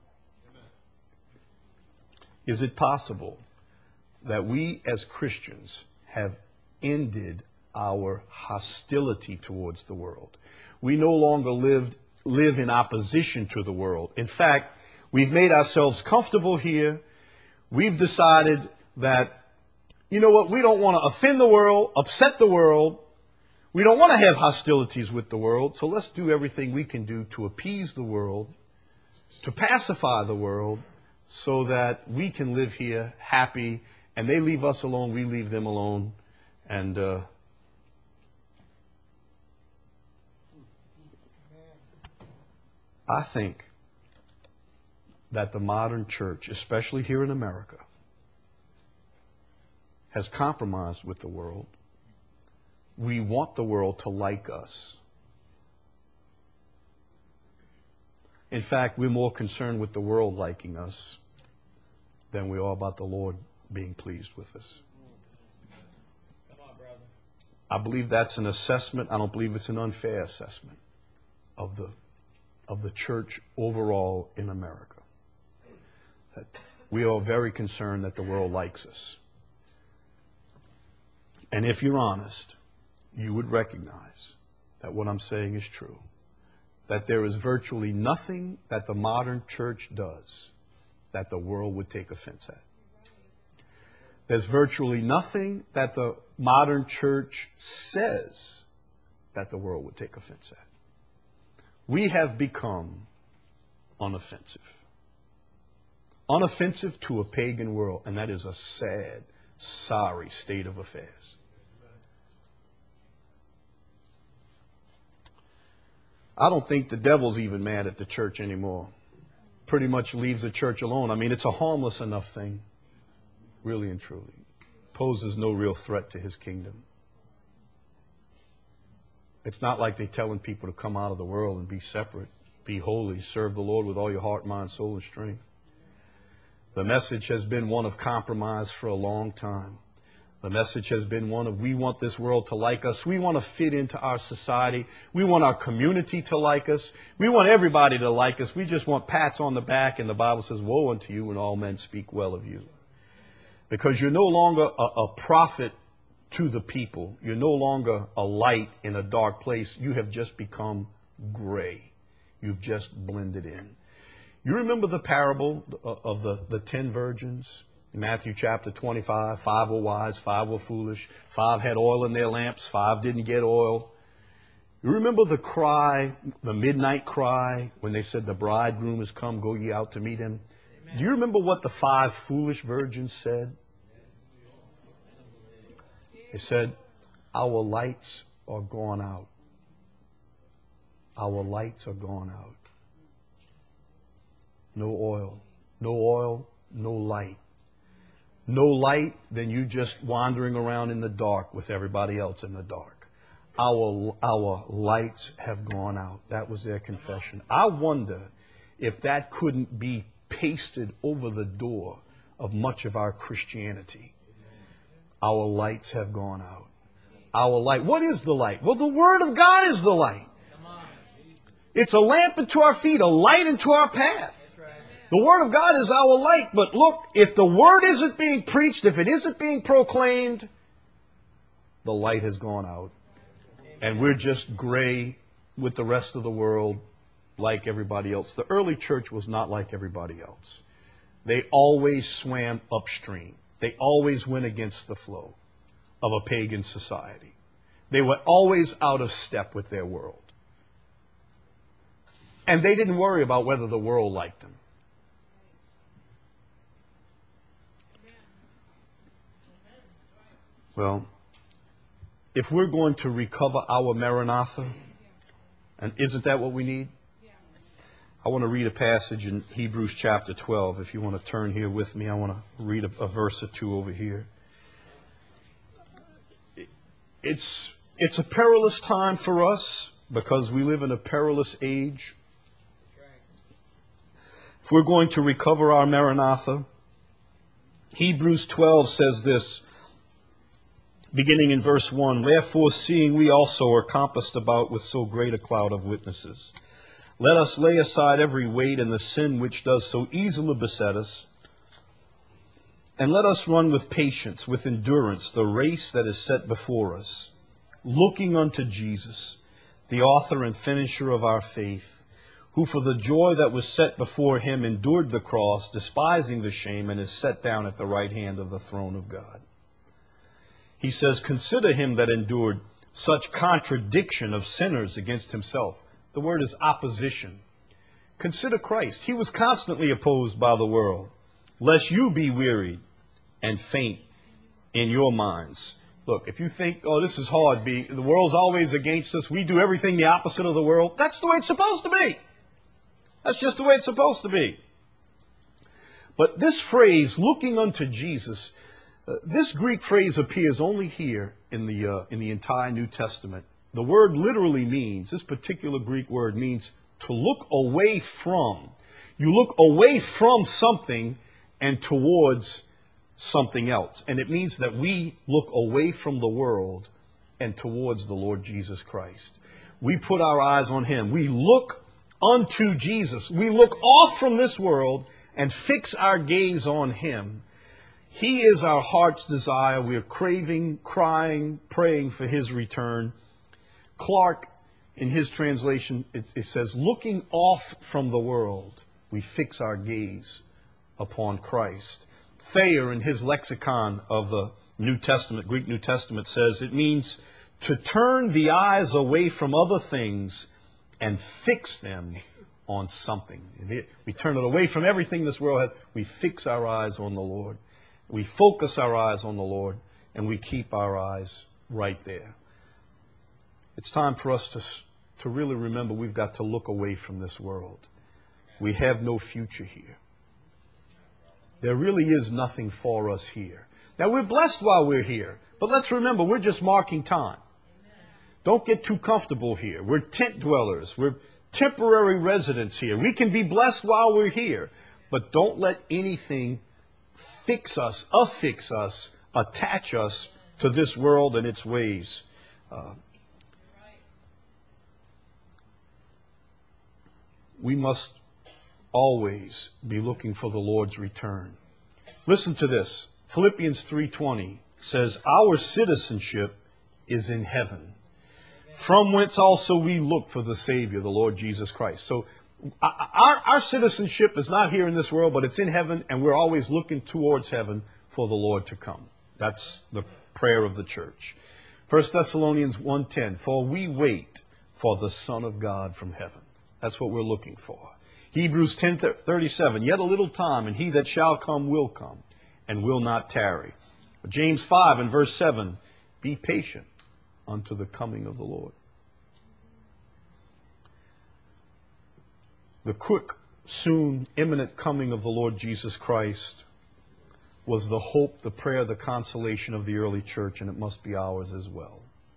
Is it possible that we as Christians have ended our hostility towards the world? We no longer lived, live in opposition to the world. In fact, we've made ourselves comfortable here. We've decided that, you know what, we don't want to offend the world, upset the world. We don't want to have hostilities with the world, so let's do everything we can do to appease the world, to pacify the world, so that we can live here happy, and they leave us alone, we leave them alone, and uh, I think that the modern church, especially here in America, has compromised with the world. We want the world to like us. In fact, we're more concerned with the world liking us than we are about the Lord being pleased with us. Come on, brother. I believe that's an assessment. I don't believe it's an unfair assessment of the of the church overall in America. That we are very concerned that the world likes us. And if you're honest, you would recognize that what I'm saying is true. That there is virtually nothing that the modern church does that the world would take offense at. There's virtually nothing that the modern church says that the world would take offense at. We have become unoffensive. Unoffensive to a pagan world, and that is a sad, sorry state of affairs. I don't think the devil's even mad at the church anymore. Pretty much leaves the church alone. I mean, it's a harmless enough thing, really and truly. Poses no real threat to his kingdom. It's not like they're telling people to come out of the world and be separate, be holy, serve the Lord with all your heart, mind, soul, and strength. The message has been one of compromise for a long time. The message has been one of we want this world to like us. We want to fit into our society. We want our community to like us. We want everybody to like us. We just want pats on the back, and the Bible says, woe unto you when all men speak well of you. Because you're no longer a, a prophet to the people. You're no longer a light in a dark place. You have just become gray. You've just blended in. You remember the parable of the, the ten virgins? In Matthew chapter twenty-five, five were wise, five were foolish, five had oil in their lamps, five didn't get oil. You remember the cry, the midnight cry, when they said, the bridegroom is come, go ye out to meet him? Amen. Do you remember what the five foolish virgins said? They said, our lights are gone out. Our lights are gone out. No oil. No oil, no light. No light, then you just wandering around in the dark with everybody else in the dark. Our, our lights have gone out. That was their confession. I wonder if that couldn't be pasted over the door of much of our Christianity. Our lights have gone out. Our light. What is the light? Well, the Word of God is the light. It's a lamp unto our feet, a light into our path. The Word of God is our light, but look, if the Word isn't being preached, if it isn't being proclaimed, the light has gone out. And we're just gray with the rest of the world like everybody else. The early church was not like everybody else. They always swam upstream. They always went against the flow of a pagan society. They were always out of step with their world. And they didn't worry about whether the world liked them. Well, if we're going to recover our Maranatha, and isn't that what we need? I want to read a passage in Hebrews chapter twelve. If you want to turn here with me, I want to read a, a verse or two over here. It's, it's a perilous time for us because we live in a perilous age. If we're going to recover our Maranatha, Hebrews twelve says this, beginning in verse one, "Wherefore, seeing we also are compassed about with so great a cloud of witnesses, let us lay aside every weight and the sin which does so easily beset us, and let us run with patience, with endurance, the race that is set before us, looking unto Jesus, the author and finisher of our faith, who for the joy that was set before him endured the cross, despising the shame, and is set down at the right hand of the throne of God." He says, "Consider him that endured such contradiction of sinners against himself." The word is opposition. Consider Christ. He was constantly opposed by the world, lest you be wearied and faint in your minds. Look, if you think, oh, this is hard, be the world's always against us, we do everything the opposite of the world, that's the way it's supposed to be. That's just the way it's supposed to be. But this phrase, looking unto Jesus, uh, this Greek phrase appears only here in the, uh, in the entire New Testament. The word literally means, this particular Greek word means to look away from. You look away from something and towards something else. And it means that we look away from the world and towards the Lord Jesus Christ. We put our eyes on him. We look unto Jesus. We look off from this world and fix our gaze on him. He is our heart's desire. We are craving, crying, praying for his return. Clark, in his translation, it, it says, looking off from the world, we fix our gaze upon Christ. Thayer, in his lexicon of the New Testament, Greek New Testament, says it means to turn the eyes away from other things and fix them on something. We turn it away from everything this world has. We fix our eyes on the Lord. We focus our eyes on the Lord, and we keep our eyes right there. It's time for us to, to really remember we've got to look away from this world. We have no future here. There really is nothing for us here. Now, we're blessed while we're here, but let's remember, we're just marking time. Don't get too comfortable here. We're tent dwellers. We're temporary residents here. We can be blessed while we're here, but don't let anything fix us, affix us, attach us to this world and its ways. Uh, we must always be looking for the Lord's return. Listen to this. Philippians three twenty says, "Our citizenship is in heaven, from whence also we look for the Savior, the Lord Jesus Christ." So our, our citizenship is not here in this world, but it's in heaven, and we're always looking towards heaven for the Lord to come. That's the prayer of the church. First Thessalonians one ten, "For we wait for the Son of God from heaven." That's what we're looking for. Hebrews ten thirty-seven, "Yet a little time, and he that shall come will come, and will not tarry." James five and verse seven, "Be patient unto the coming of the Lord." The quick, soon, imminent coming of the Lord Jesus Christ was the hope, the prayer, the consolation of the early church, and it must be ours as well.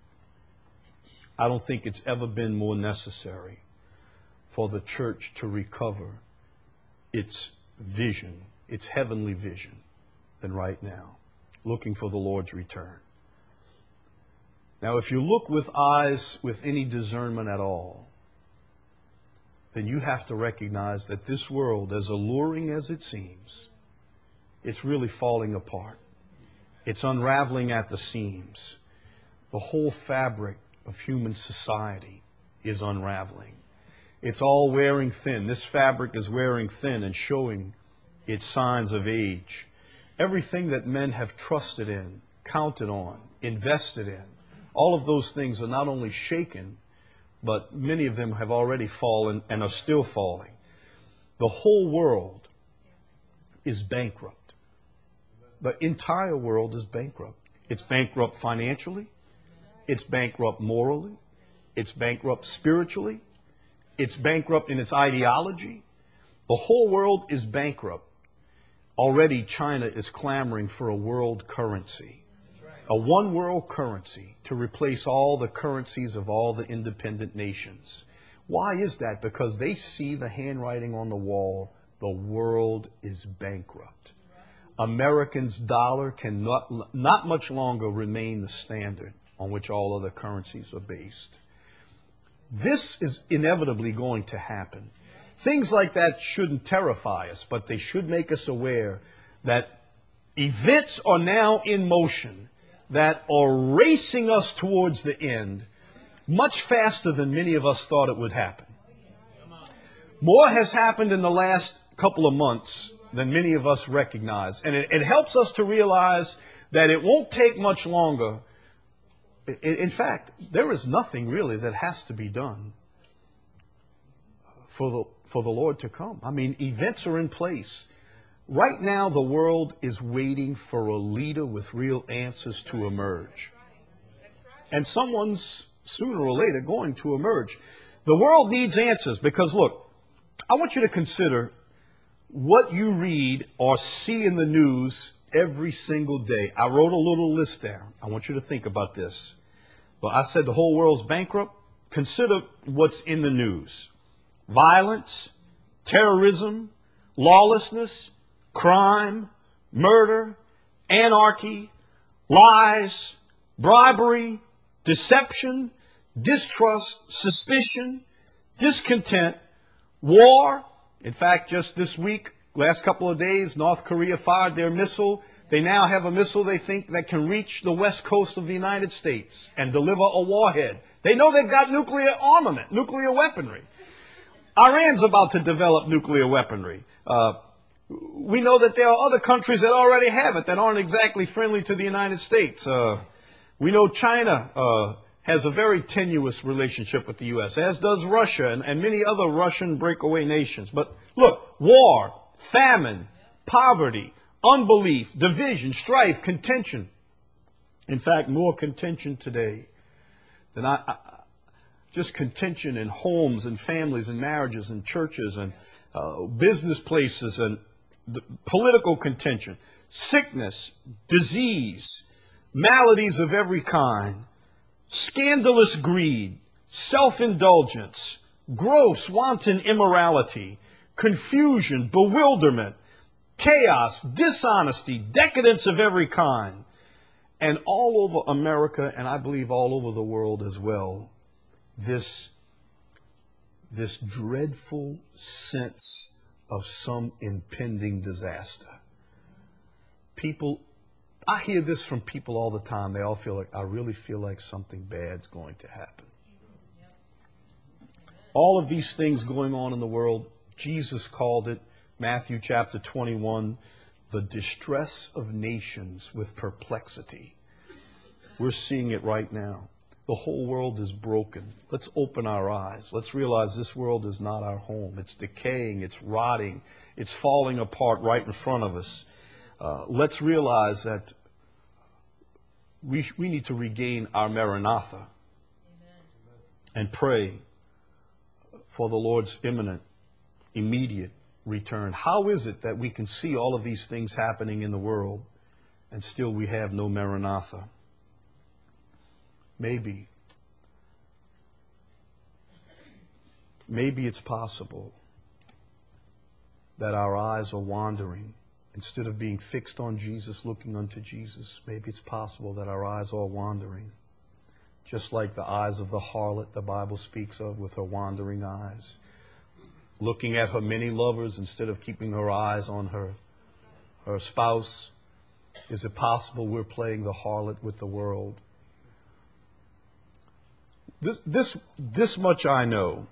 I don't think it's ever been more necessary for the church to recover its vision, its heavenly vision, than right now, looking for the Lord's return. Now, if you look with eyes with any discernment at all, then you have to recognize that this world, as alluring as it seems, it's really falling apart. It's unraveling at the seams. The whole fabric of human society is unraveling. It's all wearing thin. This fabric is wearing thin and showing its signs of age. Everything that men have trusted in, counted on, invested in, all of those things are not only shaken, but many of them have already fallen and are still falling. The whole world is bankrupt. The entire world is bankrupt. It's bankrupt financially. It's bankrupt morally. It's bankrupt spiritually. It's bankrupt in its ideology. The whole world is bankrupt. Already China is clamoring for a world currency, a one world currency to replace all the currencies of all the independent nations. Why is that? Because they see the handwriting on the wall. The world is bankrupt. Americans' dollar cannot not much longer remain the standard on which all other currencies are based. This is inevitably going to happen. Things like that shouldn't terrify us, but they should make us aware that events are now in motion that are racing us towards the end much faster than many of us thought it would happen. More has happened in the last couple of months than many of us recognize. And it, it helps us to realize that it won't take much longer. In, in fact, there is nothing really that has to be done for the, for the Lord to come. I mean, events are in place. Right now, the world is waiting for a leader with real answers to emerge. And someone's sooner or later going to emerge. The world needs answers because, look, I want you to consider what you read or see in the news every single day. I wrote a little list there. I want you to think about this. Well, I said the whole world's bankrupt. Consider what's in the news. Violence, terrorism, lawlessness, crime, murder, anarchy, lies, bribery, deception, distrust, suspicion, discontent, war. In fact, just this week, last couple of days, North Korea fired their missile. They now have a missile they think that can reach the west coast of the United States and deliver a warhead. They know they've got nuclear armament, nuclear weaponry. Iran's about to develop nuclear weaponry. Uh, we know that there are other countries that already have it that aren't exactly friendly to the United States. Uh, we know China uh, has a very tenuous relationship with the U S, as does Russia and, and many other Russian breakaway nations. But look, war, famine, poverty, unbelief, division, strife, contention. In fact, more contention today than I, I just contention in homes and families and marriages and churches and uh, business places and the political contention, sickness, disease, maladies of every kind, scandalous greed, self-indulgence, gross, wanton immorality, confusion, bewilderment, chaos, dishonesty, decadence of every kind. And all over America, and I believe all over the world as well, this, this dreadful sense of some impending disaster. People, I hear this from people all the time. They all feel like, I really feel like something bad's going to happen. All of these things going on in the world, Jesus called it, Matthew chapter twenty-one, the distress of nations with perplexity. We're seeing it right now. The whole world is broken. Let's open our eyes. Let's realize this world is not our home. It's decaying. It's rotting. It's falling apart right in front of us. Uh, let's realize that we, sh- we need to regain our Maranatha. Amen. And pray for the Lord's imminent, immediate return. How is it that we can see all of these things happening in the world and still we have no Maranatha? Maybe. Maybe it's possible that our eyes are wandering. Instead of being fixed on Jesus, looking unto Jesus, maybe it's possible that our eyes are wandering. Just like the eyes of the harlot the Bible speaks of with her wandering eyes. Looking at her many lovers instead of keeping her eyes on her, her spouse. Is it possible we're playing the harlot with the world? This, this, this much I know.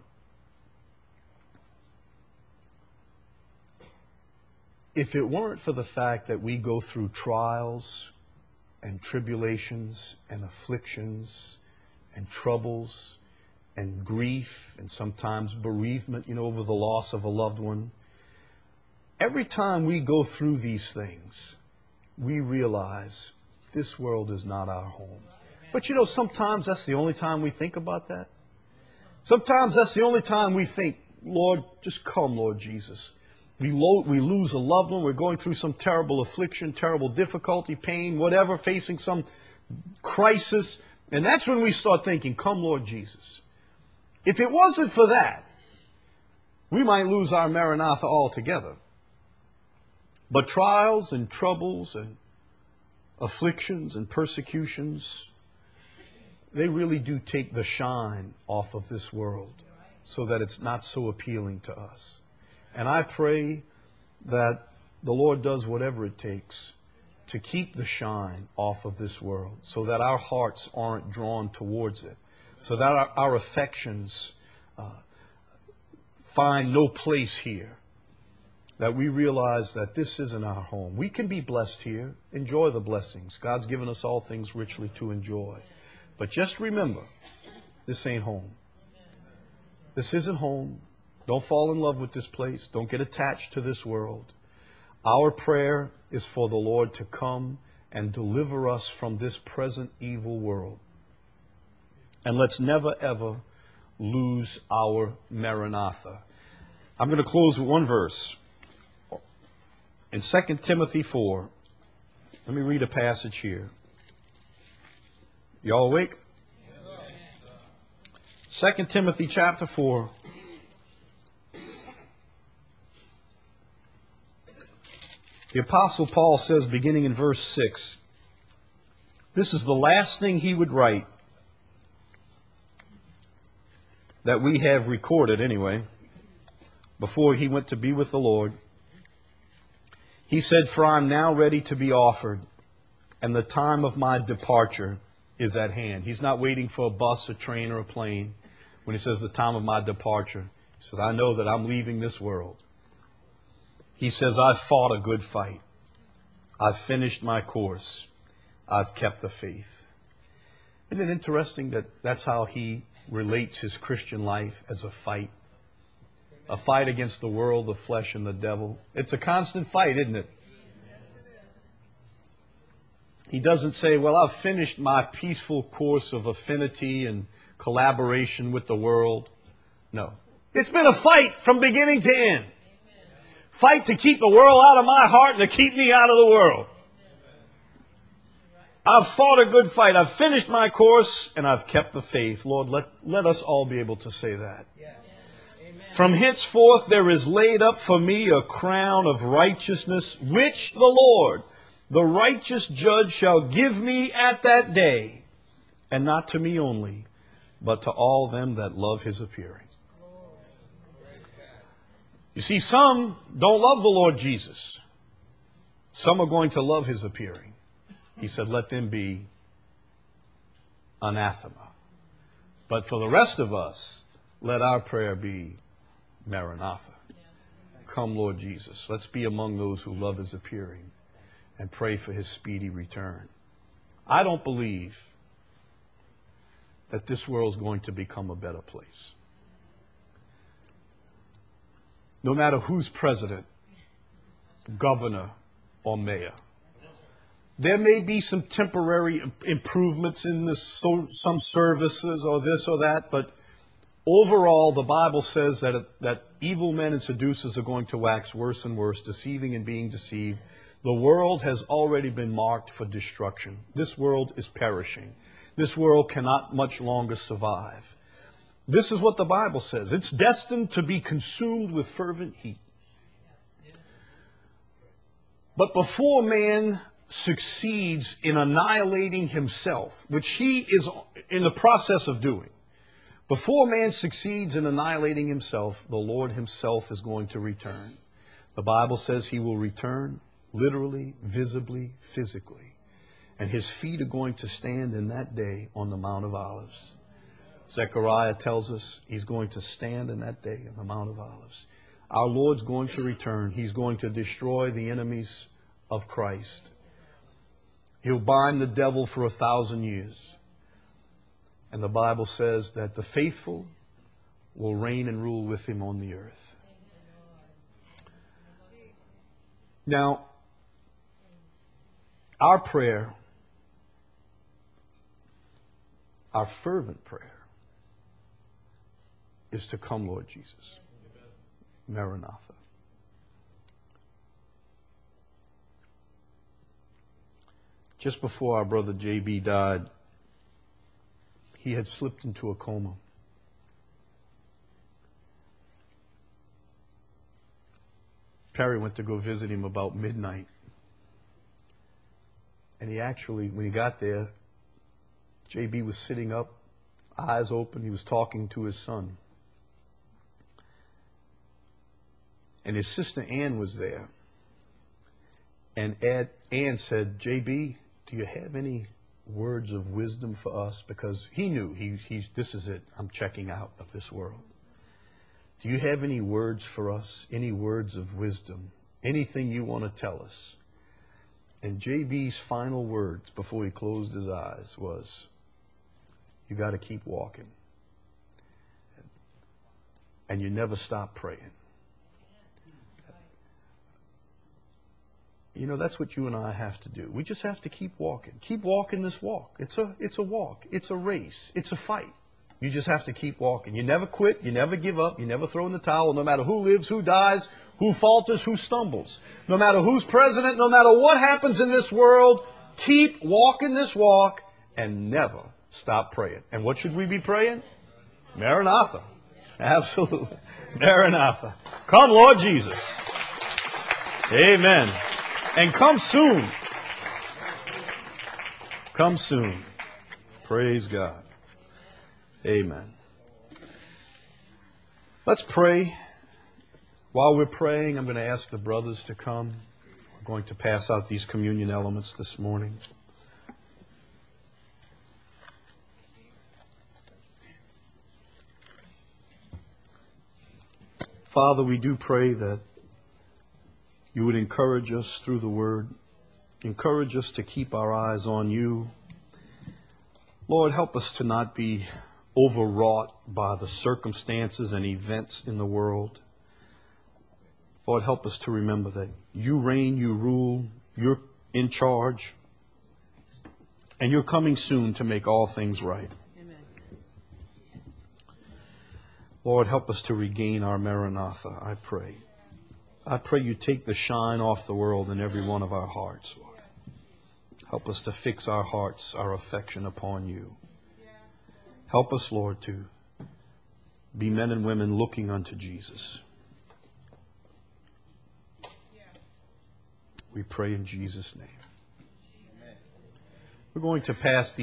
If it weren't for the fact that we go through trials and tribulations and afflictions and troubles and grief and sometimes bereavement, you know, over the loss of a loved one, every time we go through these things, we realize this world is not our home. But you know, sometimes that's the only time we think about that. Sometimes that's the only time we think, Lord, just come, Lord Jesus. We, lo- we lose a loved one. We're going through some terrible affliction, terrible difficulty, pain, whatever, facing some crisis. And that's when we start thinking, come, Lord Jesus. If it wasn't for that, we might lose our Maranatha altogether. But trials and troubles and afflictions and persecutions, they really do take the shine off of this world so that it's not so appealing to us. And I pray that the Lord does whatever it takes to keep the shine off of this world so that our hearts aren't drawn towards it, so that our, our affections uh, find no place here, that we realize that this isn't our home. We can be blessed here, enjoy the blessings. God's given us all things richly to enjoy. But just remember, this ain't home. This isn't home. Don't fall in love with this place. Don't get attached to this world. Our prayer is for the Lord to come and deliver us from this present evil world. And let's never, ever lose our Maranatha. I'm going to close with one verse. In Second Timothy four, let me read a passage here. You all awake? Second Timothy chapter four. The Apostle Paul says, beginning in verse six, this is the last thing he would write that we have recorded anyway, before he went to be with the Lord. He said, for I am now ready to be offered, and the time of my departure is at hand. He's not waiting for a bus, a train, or a plane. When he says the time of my departure, he says, I know that I'm leaving this world. He says, I've fought a good fight. I've finished my course. I've kept the faith. Isn't it interesting that that's how he relates his Christian life, as a fight? A fight against the world, the flesh, and the devil. It's a constant fight, isn't it? He doesn't say, well, I've finished my peaceful course of affinity and collaboration with the world. No. It's been a fight from beginning to end. Fight to keep the world out of my heart and to keep me out of the world. I've fought a good fight. I've finished my course and I've kept the faith. Lord, let, let us all be able to say that. From henceforth there is laid up for me a crown of righteousness, which the Lord, the righteous judge, shall give me at that day, and not to me only, but to all them that love his appearing. You see, some don't love the Lord Jesus. Some are going to love his appearing. He said, let them be anathema. But for the rest of us, let our prayer be Maranatha. Come, Lord Jesus. Let's be among those who love his appearing and pray for his speedy return. I don't believe that this world is going to become a better place. No matter who's president, governor, or mayor. There may be some temporary improvements in this, so, some services or this or that, but overall, the Bible says that, that evil men and seducers are going to wax worse and worse, deceiving and being deceived. The world has already been marked for destruction. This world is perishing. This world cannot much longer survive. This is what the Bible says. It's destined to be consumed with fervent heat. But before man succeeds in annihilating himself, which he is in the process of doing, before man succeeds in annihilating himself, the Lord himself is going to return. The Bible says he will return literally, visibly, physically. And his feet are going to stand in that day on the Mount of Olives. Zechariah tells us he's going to stand in that day on the Mount of Olives. Our Lord's going to return. He's going to destroy the enemies of Christ. He'll bind the devil for a thousand years. And the Bible says that the faithful will reign and rule with him on the earth. Now, our prayer our fervent prayer is to come, Lord Jesus. Maranatha. Just before our brother J B died, he had slipped into a coma. Perry went to go visit him about midnight. And he actually, when he got there, J B was sitting up, eyes open. He was talking to his son. And his sister Ann was there. And Ed, Ann said, J B, do you have any words of wisdom for us? Because he knew, he, he's, this is it, I'm checking out of this world. Do you have any words for us? Any words of wisdom? Anything you want to tell us? And J B's final words before he closed his eyes was, you got to keep walking. And you never stop praying. You know, that's what you and I have to do. We just have to keep walking. Keep walking this walk. It's a, it's a walk. It's a race. It's a fight. You just have to keep walking. You never quit. You never give up. You never throw in the towel, no matter who lives, who dies, who falters, who stumbles. No matter who's president, no matter what happens in this world, keep walking this walk and never stop praying. And what should we be praying? Maranatha. Absolutely. Maranatha. Come, Lord Jesus. Amen. And come soon. Come soon. Praise God. Amen. Let's pray. While we're praying, I'm going to ask the brothers to come. We're going to pass out these communion elements this morning. Father, we do pray that you would encourage us through the word. Encourage us to keep our eyes on you. Lord, help us to not be overwrought by the circumstances and events in the world. Lord, help us to remember that you reign, you rule, you're in charge, and you're coming soon to make all things right. Amen. Lord, help us to regain our Maranatha, I pray. I pray you take the shine off the world in every one of our hearts, Lord. Help us to fix our hearts, our affection upon you. Help us, Lord, to be men and women looking unto Jesus. We pray in Jesus' name. We're going to pass these